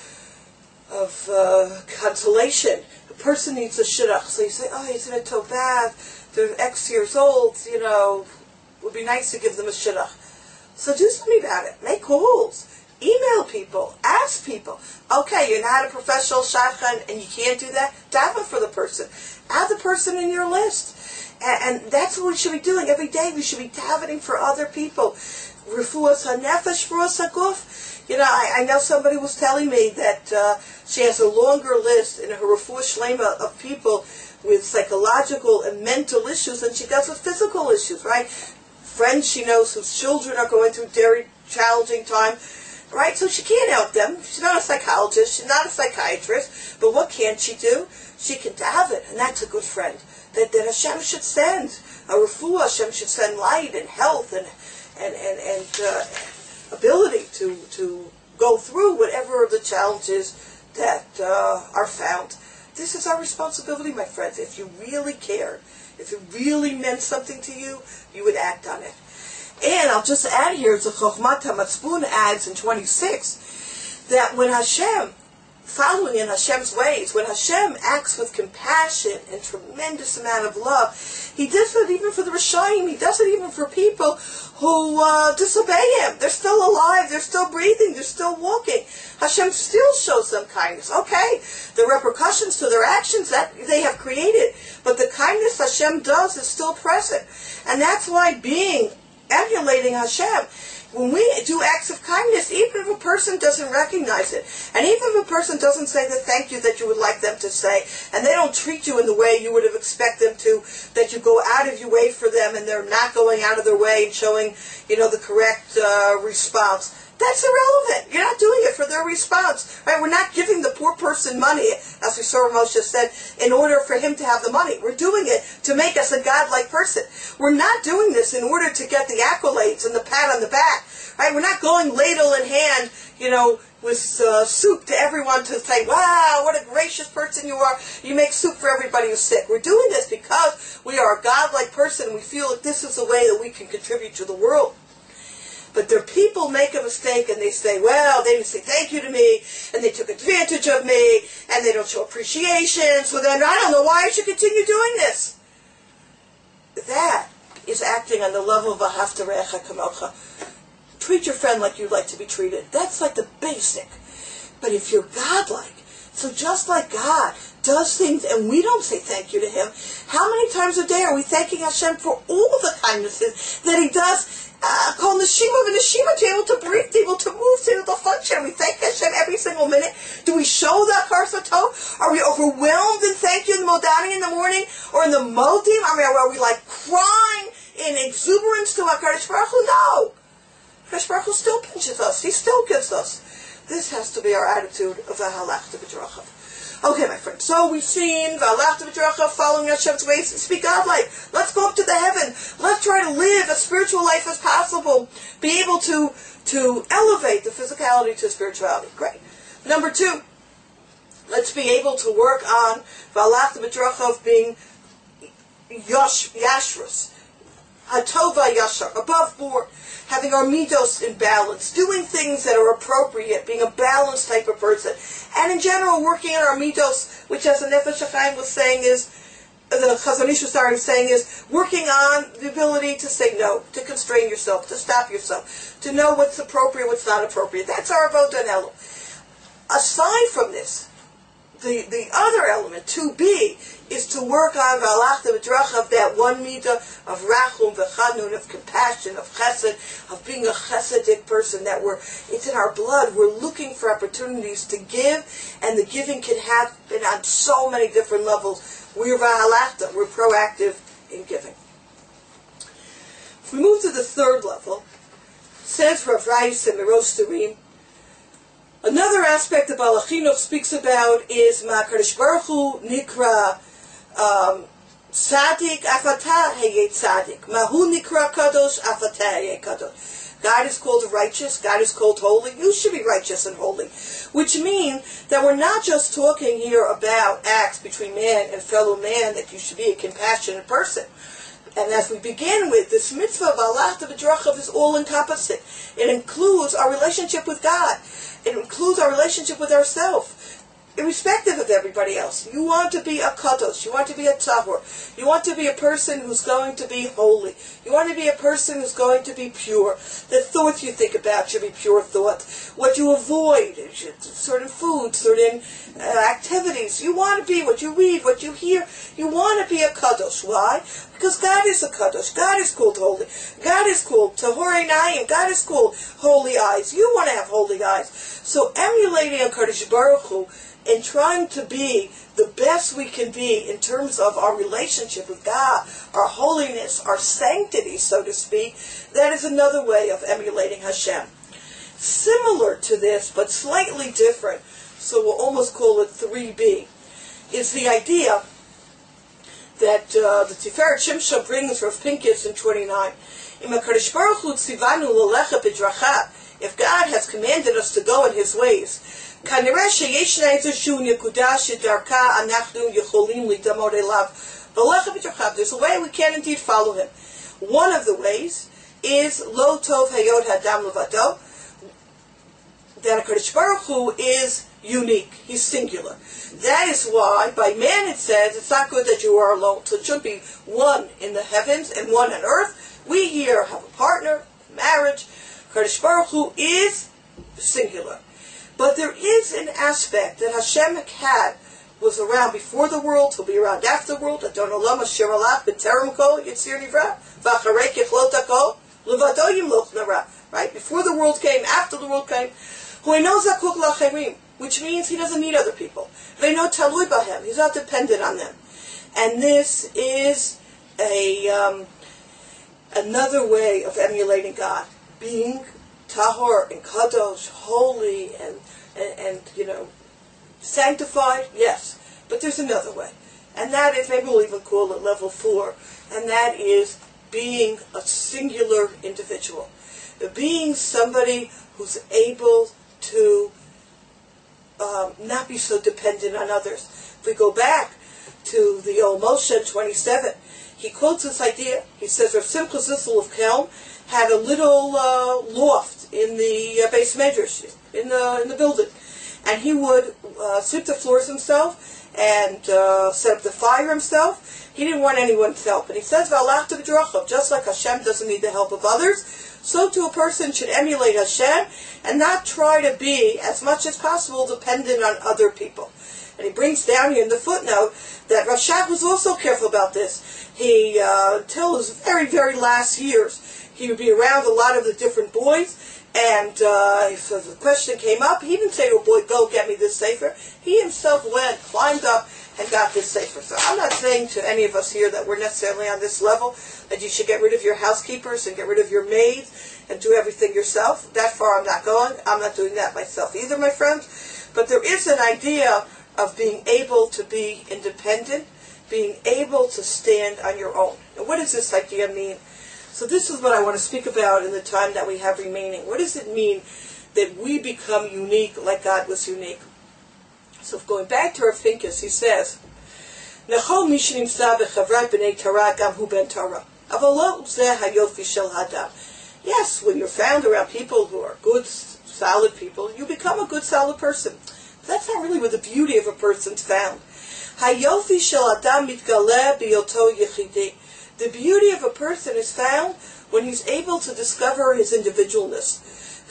of uh, consolation. The person needs a shidduch. So you say, oh, he's in a tobav, they're X years old, you know, it would be nice to give them a shidduch. So do something about it. Make calls. Email people. Ask people. Okay, you're not a professional shadchan and you can't do that. Daven for the person. Add the person in your list. And, and that's what we should be doing. Every day we should be davening for other people. Refuas hanefesh, refuas haguf. You know, I, I know somebody was telling me that uh, she has a longer list in her refuah shlema of people with psychological and mental issues than she does with physical issues, right? Friends she knows whose children are going through a very challenging time, right? So she can't help them. She's not a psychologist. She's not a psychiatrist. But what can she do? She can daven, and that's a good friend. That, that Hashem should send a refuah. Hashem should send light and health and and and, and uh, ability to to go through whatever the challenges that uh, are found. This is our responsibility, my friends. If you really cared, if it really meant something to you, you would act on it. And I'll just add here, the Chochmat HaMatzpun adds in twenty-six, that when Hashem, following in Hashem's ways, when Hashem acts with compassion and tremendous amount of love, He does it even for the Rishayim, He does it even for people who uh, disobey Him. They're still alive, they're still breathing, they're still walking. Hashem still shows them kindness. Okay, the repercussions to their actions that they have created, but the kindness Hashem does is still present. And that's why being, emulating Hashem, when we do acts of kindness, even if a person doesn't recognize it, and even if a person doesn't say the thank you that you would like them to say, and they don't treat you in the way you would have expected them to, that you go out of your way for them, and they're not going out of their way and showing, you know, the correct uh, response, that's irrelevant. You're not doing it for their response, right? We're not giving the poor person money, as we saw Moshe said, in order for him to have the money. We're doing it to make us a godlike person. We're not doing this in order to get the accolades and the pat on the back, right? We're not going ladle in hand, you know, with uh, soup to everyone to say, wow, what a gracious person you are. You make soup for everybody who's sick. We're doing this because we are a godlike person and we feel that this is a way that we can contribute to the world. But their people make a mistake and they say, well, they didn't say thank you to me, and they took advantage of me, and they don't show appreciation, so then I don't know why I should continue doing this. That is acting on the level of Ahavta Re'echa Kamocha. Treat your friend like you'd like to be treated. That's like the basic. But if you're godlike, so just like God does things and we don't say thank you to Him, how many times a day are we thanking Hashem for all the kindnesses that He does? Call Neshima and Neshima to be able to breathe, to be able to move, to be able to function. We thank Hashem every single minute. Do we show that Karsa Tov? Are we overwhelmed in thank you in the Modani in the morning? Or in the Modim? I mean, are we like crying in exuberance to HaKadosh Baruch Hu? No. HaKadosh Baruch Hu still pinches us. He still gives us. This has to be our attitude of V'halachta b'drachav. Okay, my friends, so we've seen V'halachta b'drachav, following Hashem's ways, speak godlike. Let's go up to the heaven. Let's try to live as spiritual life as possible. Be able to, to elevate the physicality to spirituality. Great. Number two, let's be able to work on V'halachta b'drachav being yosh, yashrus. Hatova Yashar, above board, having our midos in balance, doing things that are appropriate, being a balanced type of person, and in general working on our midos, which as the Nefesh HaChaim was saying is, the Chazon Ish was starting saying is, working on the ability to say no, to constrain yourself, to stop yourself, to know what's appropriate, what's not appropriate. That's our Avodah Elo. Aside from this, the, the other element, two B, is to work on V'alachta b'drachav, that one midah of rachum v'chanun, of compassion, of chesed, of being a chesedic person, that we're, it's in our blood. We're looking for opportunities to give, and the giving can happen on so many different levels. We're v'alachta, we're proactive in giving. If we move to the third level, says Rav Reis and Merosh Terim, another aspect the Baal HaChinuch speaks about is Ma'akadosh Baruch Hu Nikra um, Tzadik Afata Heye Tzadik. Mahu Nikra Kadosh Afata Heye Kadosh. God is called righteous, God is called holy. You should be righteous and holy. Which means that we're not just talking here about acts between man and fellow man, that you should be a compassionate person. And as we begin with, this mitzvah of V'alachta b'drachav is all-encompassing. It includes our relationship with God. It includes our relationship with ourselves, irrespective of everybody else. You want to be a kadosh. You want to be a tahor. You want to be a person who's going to be holy. You want to be a person who's going to be pure. The thoughts you think about should be pure thoughts. What you avoid, certain foods, certain uh, activities. You want to be what you read, what you hear. You want to be a kadosh. Why? Because God is a kadosh. God is called holy. God is called tahor einayim. God is called holy eyes. You want to have holy eyes. So emulating a Kadosh Baruch Hu and trying to be the best we can be in terms of our relationship with God, our holiness, our sanctity, so to speak, that is another way of emulating Hashem. Similar to this, but slightly different, so we'll almost call it three B, is the idea that uh, the Tiferet Shimsha brings Rav Pincus in twenty-nine. Im HaKadosh Baruch Hu tzivanu l'lecha b'drachav. If God has commanded us to go in His ways, there's a way we can indeed follow Him. One of the ways is Lo Tov Hayod Hadam Levado. That HaKadosh Baruch Hu is unique. He's singular. That is why, by man it says, it's not good that you are alone. So it should be one in the heavens and one on earth. We here have a partner, marriage. HaKadosh Baruch Hu is singular. But there is an aspect that Hashem had, was around before the world, will be around after the world. Adon Olam Asher Alach B'Terem Kol Yitzir Nivra V'Acharei Kichlot HaKol Levado Yimloch Nara. Right? Before the world came, after the world came. Hu Eino Zakuk L'Acherim, which means He doesn't need other people. Ve'eino Talui B'Hem, He's not dependent on them. And this is a um, another way of emulating God. Being tahor and kadosh, holy and, and, and, you know, sanctified, yes. But there's another way. And that is, maybe we'll even call it level four, and that is being a singular individual. Being somebody who's able to um, not be so dependent on others. If we go back to the old Moshe twenty-seven, he quotes this idea. He says, Rav Simcha Zissel of Kelm had a little uh, loft in the uh, base medrash, in the in the building, and he would uh, sweep the floors himself and uh, set up the fire himself. He didn't want anyone's help, and he says, "V'alachta b'drachav." Just like Hashem doesn't need the help of others, so too a person should emulate Hashem and not try to be as much as possible dependent on other people. And he brings down here in the footnote that Rav Shach was also careful about this. He, uh, until his very, very last years, he would be around a lot of the different boys, and uh, so the question came up. He didn't say to a boy, "Go get me this sefer." He himself went, climbed up, and got this sefer. So I'm not saying to any of us here that we're necessarily on this level, that you should get rid of your housekeepers and get rid of your maids and do everything yourself. That far I'm not going. I'm not doing that myself either, my friends. But there is an idea of being able to be independent, being able to stand on your own. And what does this idea mean? So this is what I want to speak about in the time that we have remaining. What does it mean that we become unique like God was unique? So going back to Rav Pincus, he says, "Nechol mishnimsa b'chavrat b'nei Torah gam hu ben Torah." Avalo zeh hayofi shel hadam. Yes, when you're found around people who are good, solid people, you become a good, solid person. But that's not really where the beauty of a person's found. Hayofi shel adam mitgaleh biyoto yechidi. The beauty of a person is found when he's able to discover his individualness.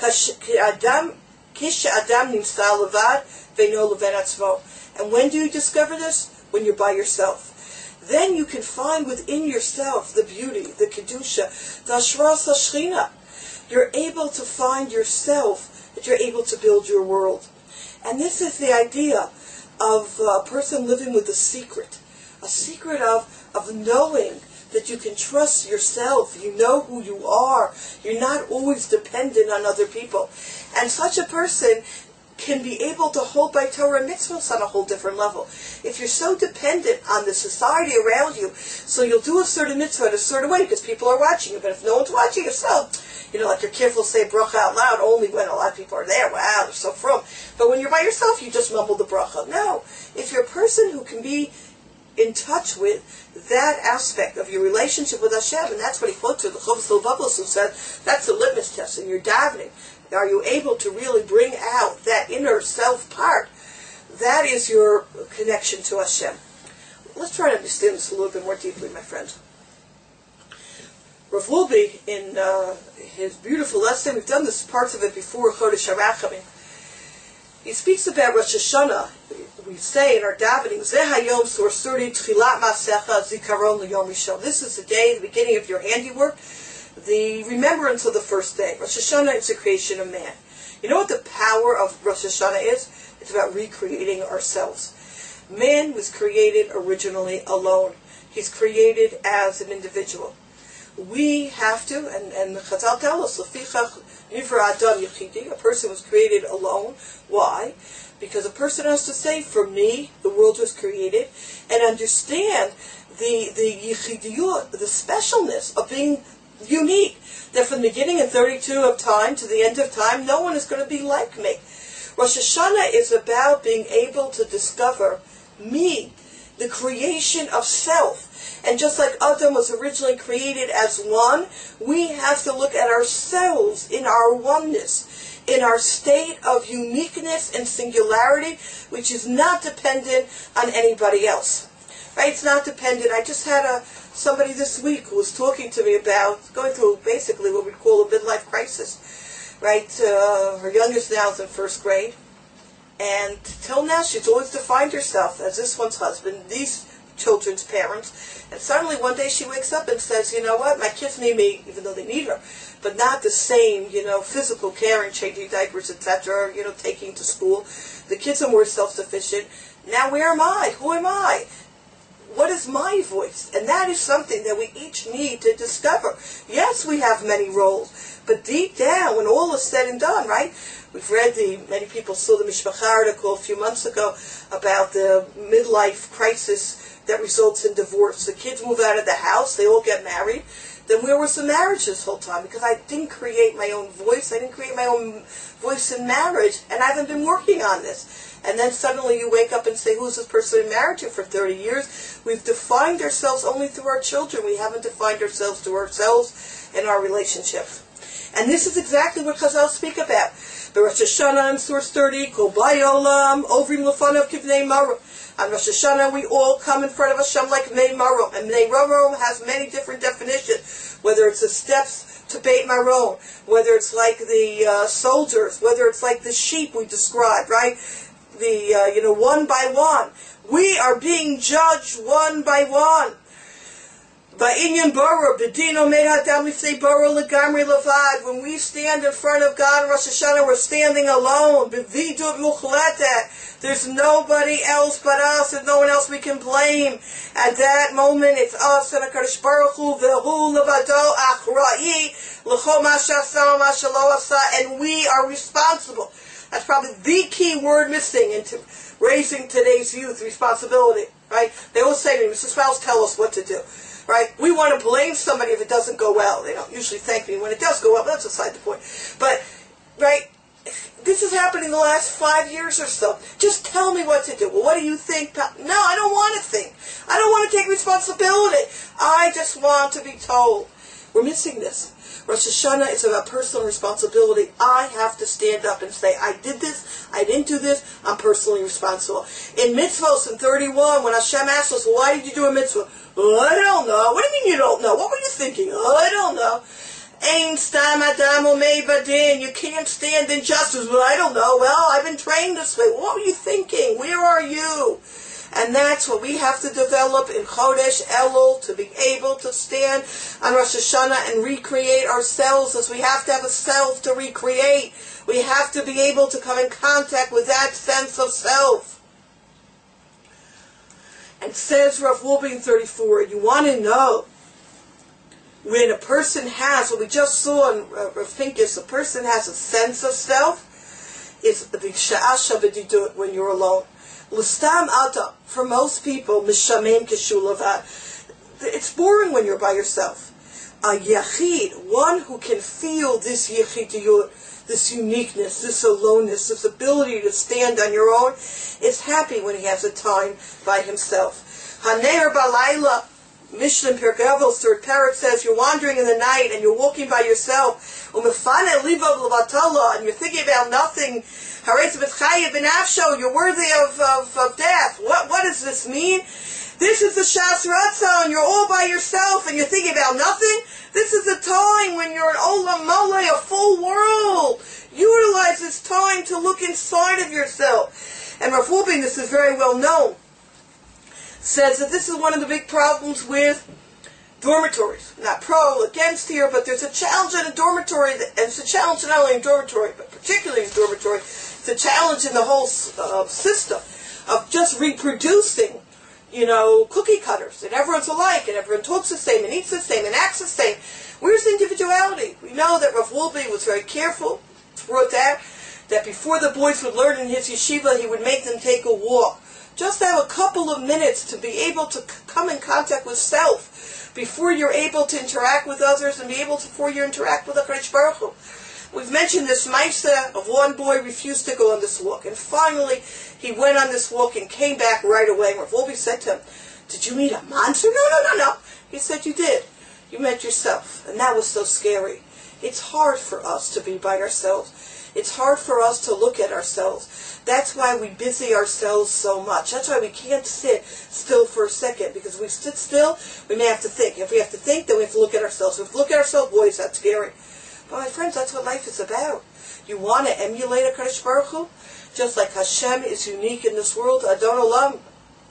And when do you discover this? When you're by yourself. Then you can find within yourself the beauty, the kedusha, the ashras hashchina. You're able to find yourself, that you're able to build your world. And this is the idea of a person living with a secret. A secret of, of knowing that you can trust yourself. You know who you are. You're not always dependent on other people. And such a person can be able to hold by Torah mitzvahs on a whole different level. If you're so dependent on the society around you, so you'll do a certain mitzvah in a certain way because people are watching you. But if no one's watching you, so, you know, like you're careful to say bracha out loud only when a lot of people are there. Wow, they're so frum. But when you're by yourself, you just mumble the bracha. No. If you're a person who can be in touch with that aspect of your relationship with Hashem, and that's what he quotes to the Chovos Halevavos, who said that's the litmus test in your davening. Are you able to really bring out that inner self part? That is your connection to Hashem. Let's try to understand this a little bit more deeply, my friends. Rav Wolbe, in uh, his beautiful lesson, we've done this parts of it before, Chodesh HaRachamim, he speaks about Rosh Hashanah. We say in our davening, Zeh hayom sorsuri tchilat masecha zikaron liyom rishon. This is the day, the beginning of your handiwork, the remembrance of the first day. Rosh Hashanah is the creation of man. You know what the power of Rosh Hashanah is? It's about recreating ourselves. Man was created originally alone. He's created as an individual. We have to, and, and the Chazal tell us, Lefichach nivra adam yechidi, a person was created alone. Why? Because a person has to say, for me, the world was created, and understand the the yichidiyut, the specialness of being unique. That from the beginning in thirty-two of time to the end of time, no one is going to be like me. Rosh Hashanah is about being able to discover me, the creation of self. And just like Adam was originally created as one, we have to look at ourselves in our oneness, in our state of uniqueness and singularity, which is not dependent on anybody else. Right? It's not dependent. I just had a somebody this week who was talking to me about going through basically what we call a midlife crisis. Right? Uh, her youngest now is in first grade. And till now, she's always defined herself as this one's husband, these children's parents. And suddenly one day she wakes up and says, you know what, my kids need me, even though they need her, but not the same, you know, physical care and changing diapers, et cetera, you know, taking to school. The kids are more self-sufficient. Now where am I? Who am I? What is my voice? And that is something that we each need to discover. Yes, we have many roles, but deep down, when all is said and done, right? We've read the, many people saw the Mishpacha article a few months ago about the midlife crisis that results in divorce. The kids move out of the house, they all get married. Then where was the marriage this whole time? Because I didn't create my own voice, I didn't create my own voice in marriage, and I haven't been working on this. And then suddenly you wake up and say, who's this person been married to for thirty years? We've defined ourselves only through our children. We haven't defined ourselves to ourselves and our relationships. And this is exactly what Chazal speak about. The Rosh Hashanah in source thirty, Kol B'nai Olam, Ovrim Lefanav Kivnei Marom. On Rosh Hashanah, we all come in front of Hashem like Bnei Marom. And Bnei Marom has many different definitions, whether it's the steps to Beit Marom, whether it's like the uh, soldiers, whether it's like the sheep we described, right? The, uh, you know, one by one. We are being judged one by one. Ba'inyan bara, b'dino meid hadam lifnei bara legamri levad. When we stand in front of God in Rosh Hashanah, we're standing alone. B'vidut muchletet. There's nobody else but us. There's no one else we can blame. At that moment, it's us and HaKadosh Baruch Hu v'hu levado achra'i l'chol ma she'asa ma she'lo asa. And we are responsible. That's probably the key word missing into raising today's youth, responsibility. Right? They always say to me, Mister Spouse, tell us what to do. Right? We want to blame somebody if it doesn't go well. They don't usually thank me when it does go well, but that's beside the point. But, right, this is how happening the last five years or so. Just tell me what to do. Well, what do you think? No, I don't want to think. I don't want to take responsibility. I just want to be told. We're missing this. Rosh Hashanah is about personal responsibility. I have to stand up and say, I did this, I didn't do this, I'm personally responsible. In mitzvos in thirty-one, when Hashem asked us, well, why did you do a mitzvah? Well, I don't know. What do you mean you don't know? What were you thinking? Oh, I don't know. Ein stam adam umei badin. You can't stand injustice. Well, I don't know. Well, I've been trained this way. What were you thinking? Where are you? And that's what we have to develop in Chodesh Elul, to be able to stand on Rosh Hashanah and recreate ourselves, as we have to have a self to recreate. We have to be able to come in contact with that sense of self. And says Rav Wolbe in thirty-four, you want to know when a person has, what we just saw in uh, Rav Pincus, a person has a sense of self, is the sha'asha b'didut, when you're alone. L'stam ata, for most people, mishamem keshulavad. It's boring when you're by yourself. A yachid, one who can feel this yachidiyut, this uniqueness, this aloneness, this ability to stand on your own, is happy when he has a time by himself. Haner balayla, Mishnah in Pirkei Avos, third parak, says you're wandering in the night and you're walking by yourself, umefane livav levatala, and you're thinking about nothing. You're worthy of, of, of death. What what does this mean? This is the Shas Ratzah, and you're all by yourself, and you're thinking about nothing. This is a time when you're an Olam Mole, a full world. Utilize this time to look inside of yourself. And Rav Wolbe, this is very well known, says that this is one of the big problems with dormitories. Not pro, against here, but there's a challenge in a dormitory, that, and it's a challenge not only in dormitory, but particularly in dormitory. It's a challenge in the whole uh, system of just reproducing, you know, cookie cutters, and everyone's alike, and everyone talks the same, and eats the same, and acts the same. Where's individuality? We know that Rav Wolbe was very careful, wrote that, that before the boys would learn in his yeshiva, he would make them take a walk. Just have a couple of minutes to be able to c- come in contact with self before you're able to interact with others, and be able to, before you interact with HaKadosh Baruch Hu. We've mentioned this Maisa of one boy refused to go on this walk, and finally he went on this walk and came back right away. Rav Wolbe said to him, did you meet a monster? No, no, no, no. He said, you did. You met yourself, and that was so scary. It's hard for us to be by ourselves. It's hard for us to look at ourselves. That's why we busy ourselves so much. That's why we can't sit still for a second, because if we sit still, we may have to think. If we have to think, then we have to look at ourselves. If we look at ourselves, boys, that's scary. But my friends, that's what life is about. You want to emulate HaKadosh Baruch Hu? Just like Hashem is unique in this world, Adon Olam,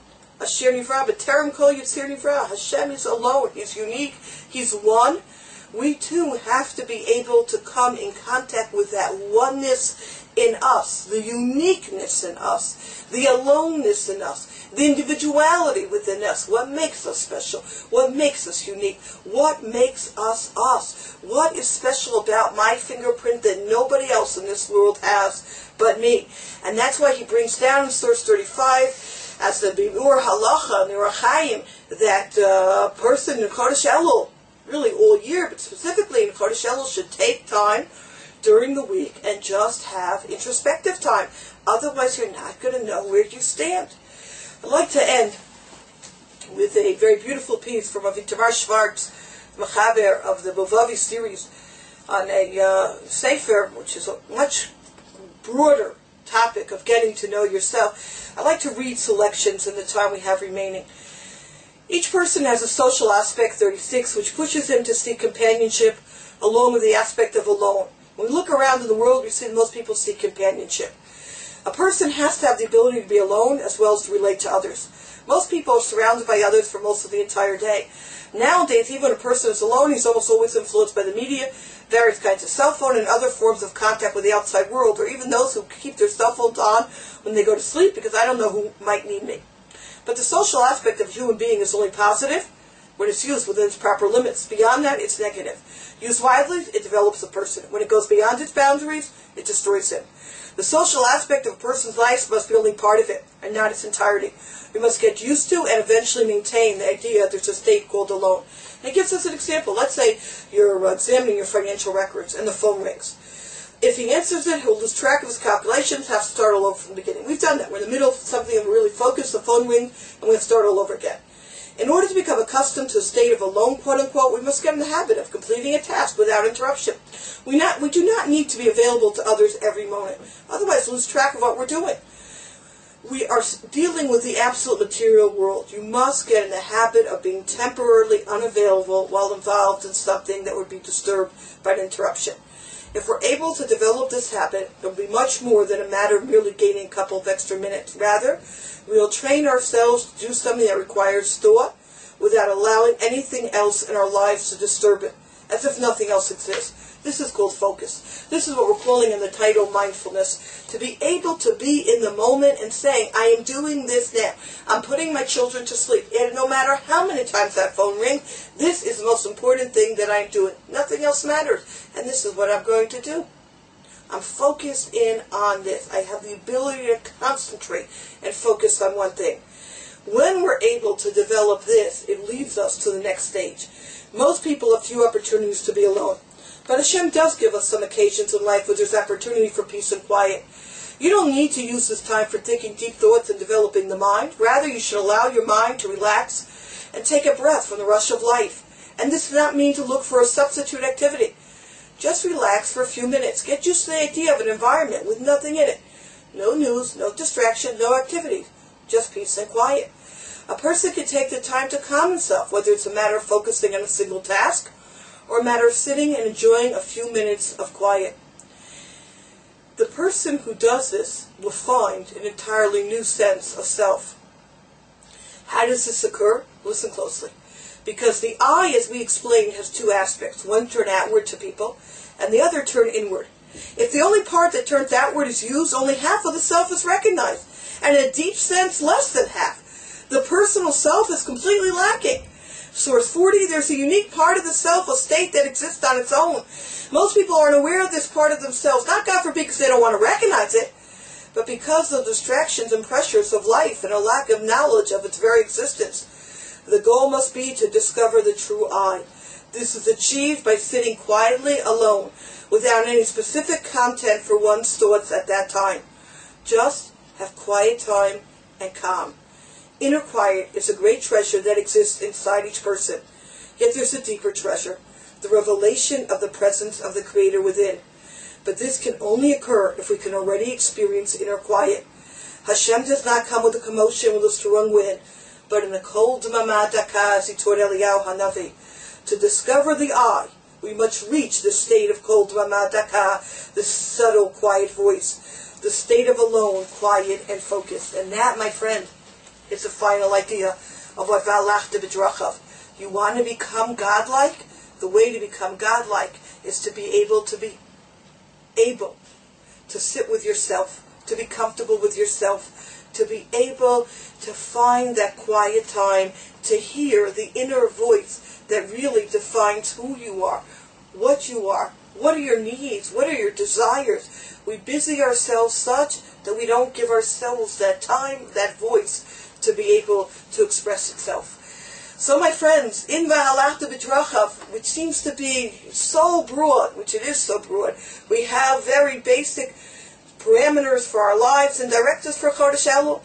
Asher Nivra, B'terem Kol Yitzir Nivra. Hashem is alone. He's unique. He's one. We too have to be able to come in contact with that oneness in us, the uniqueness in us, the aloneness in us, the individuality within us. What makes us special? What makes us unique? What makes us us? What is special about my fingerprint that nobody else in this world has but me? And that's why he brings down in source thirty-five, as the Bimur Halacha and the Rachayim, that uh, person in Chodesh Elul, really all year, but specifically in Chodesh Elul, should take time during the week and just have introspective time. Otherwise, you're not going to know where you stand. I'd like to end with a very beautiful piece from Avitamar Schwartz, Mechaber of the Bovavi series, on a uh, Sefer, which is a much broader topic of getting to know yourself. I'd like to read selections in the time we have remaining. Each person has a social aspect, thirty-six, which pushes him to seek companionship along with the aspect of alone. When we look around in the world, we see that most people seek companionship. A person has to have the ability to be alone as well as to relate to others. Most people are surrounded by others for most of the entire day. Nowadays, even when a person is alone, he's almost always influenced by the media, various kinds of cell phone, and other forms of contact with the outside world, or even those who keep their cell phones on when they go to sleep, because I don't know who might need me. But the social aspect of a human being is only positive when it's used within its proper limits. Beyond that, it's negative. Used widely, it develops a person. When it goes beyond its boundaries, it destroys him. The social aspect of a person's life must be only part of it, and not its entirety. We must get used to and eventually maintain the idea there's a state called alone. And it gives us an example. Let's say you're examining your financial records and the phone rings. If he answers it, he'll lose track of his calculations, have to start all over from the beginning. We've done that. We're in the middle of something and we're really focused, the phone rings, and we have to start all over again. In order to become accustomed to a state of alone, quote-unquote, we must get in the habit of completing a task without interruption. We, not, we do not need to be available to others every moment. Otherwise, lose track of what we're doing. We are dealing with the absolute material world. You must get in the habit of being temporarily unavailable while involved in something that would be disturbed by an interruption. If we're able to develop this habit, it will be much more than a matter of merely gaining a couple of extra minutes. Rather, we will train ourselves to do something that requires thought without allowing anything else in our lives to disturb it, as if nothing else exists. This is called focus. This is what we're calling in the title mindfulness. To be able to be in the moment and saying, I am doing this now. I'm putting my children to sleep. And no matter how many times that phone rings, this is the most important thing that I'm doing. Nothing else matters. And this is what I'm going to do. I'm focused in on this. I have the ability to concentrate and focus on one thing. When we're able to develop this, it leads us to the next stage. Most people have few opportunities to be alone. But Hashem does give us some occasions in life where there's opportunity for peace and quiet. You don't need to use this time for thinking deep thoughts and developing the mind. Rather, you should allow your mind to relax and take a breath from the rush of life. And this does not mean to look for a substitute activity. Just relax for a few minutes. Get used to the idea of an environment with nothing in it. No news, no distraction, no activity. Just peace and quiet. A person can take the time to calm himself, whether it's a matter of focusing on a single task or a matter of sitting and enjoying a few minutes of quiet. The person who does this will find an entirely new sense of self. How does this occur? Listen closely. Because the I, as we explained, has two aspects. One turn outward to people, and the other turn inward. If the only part that turns outward is used, only half of the self is recognized, and in a deep sense, less than half. The personal self is completely lacking. Source forty, there's a unique part of the self, a state that exists on its own. Most people aren't aware of this part of themselves, not God forbid because they don't want to recognize it, but because of distractions and pressures of life and a lack of knowledge of its very existence. The goal must be to discover the true I. This is achieved by sitting quietly alone, without any specific content for one's thoughts at that time. Just have quiet time and calm. Inner quiet is a great treasure that exists inside each person. Yet there's a deeper treasure, the revelation of the presence of the Creator within. But this can only occur if we can already experience inner quiet. Hashem does not come with a commotion with a strong wind, but in a cold dmama daka, as he taught Eliyahu Hanavi. To discover the I, we must reach the state of cold dmama daka, the subtle, quiet voice, the state of alone, quiet, and focused. And that, my friend, it's a final idea of what V'alachta b'drachav. You want to become godlike? The way to become godlike is to be able to be able to sit with yourself, to be comfortable with yourself, to be able to find that quiet time, to hear the inner voice that really defines who you are, what you are, what are your needs, what are your desires. We busy ourselves such that we don't give ourselves that time, that voice, to be able to express itself. So my friends, in V'alachta b'drachav, which seems to be so broad, which it is so broad, we have very basic parameters for our lives and directives for Chodesh Elul.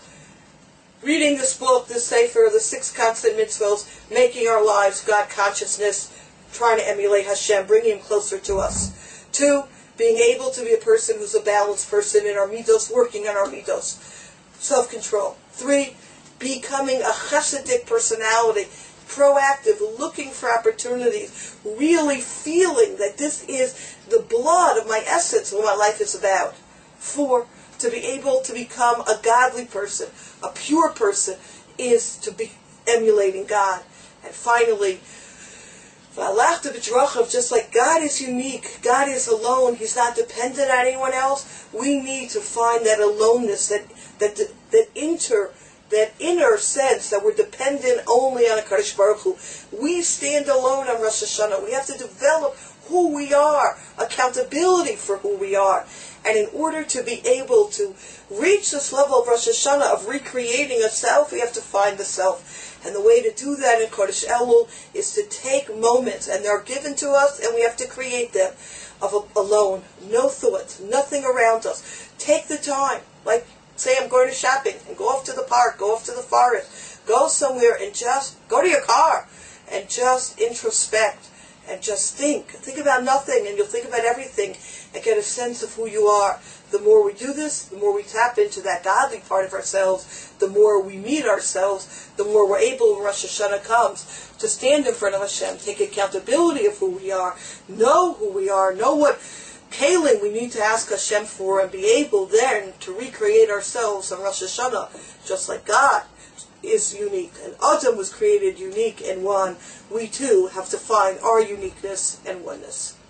Reading this book, this Sefer, the six constant mitzvos, making our lives God consciousness, trying to emulate Hashem, bringing Him closer to us. Two, being able to be a person who's a balanced person in our midos, working on our midos. Self-control. Three, becoming a chasidic personality, proactive, looking for opportunities, really feeling that this is the blood of my essence, what my life is about. Four, to be able to become a godly person, a pure person, is to be emulating God. And finally, V'alachta b'drachav, just like God is unique, God is alone, He's not dependent on anyone else, we need to find that aloneness, that that that inter that inner sense that we're dependent only on HaKadosh Baruch Hu. We stand alone on Rosh Hashanah. We have to develop who we are, accountability for who we are. And in order to be able to reach this level of Rosh Hashanah, of recreating a self, we have to find the self. And the way to do that in Kodesh Elul is to take moments, and they're given to us, and we have to create them, of a, alone, no thoughts, nothing around us. Take the time, like say I'm going to shopping, and go off to the park, go off to the forest, go somewhere and just go to your car, and just introspect, and just think. Think about nothing, and you'll think about everything, and get a sense of who you are. The more we do this, the more we tap into that godly part of ourselves, the more we meet ourselves, the more we're able, when Rosh Hashanah comes, to stand in front of Hashem, take accountability of who we are, know who we are, know what kalim we need to ask Hashem for, and be able then to recreate ourselves on Rosh Hashanah, just like God is unique, and Adam was created unique and one. We too have to find our uniqueness and oneness.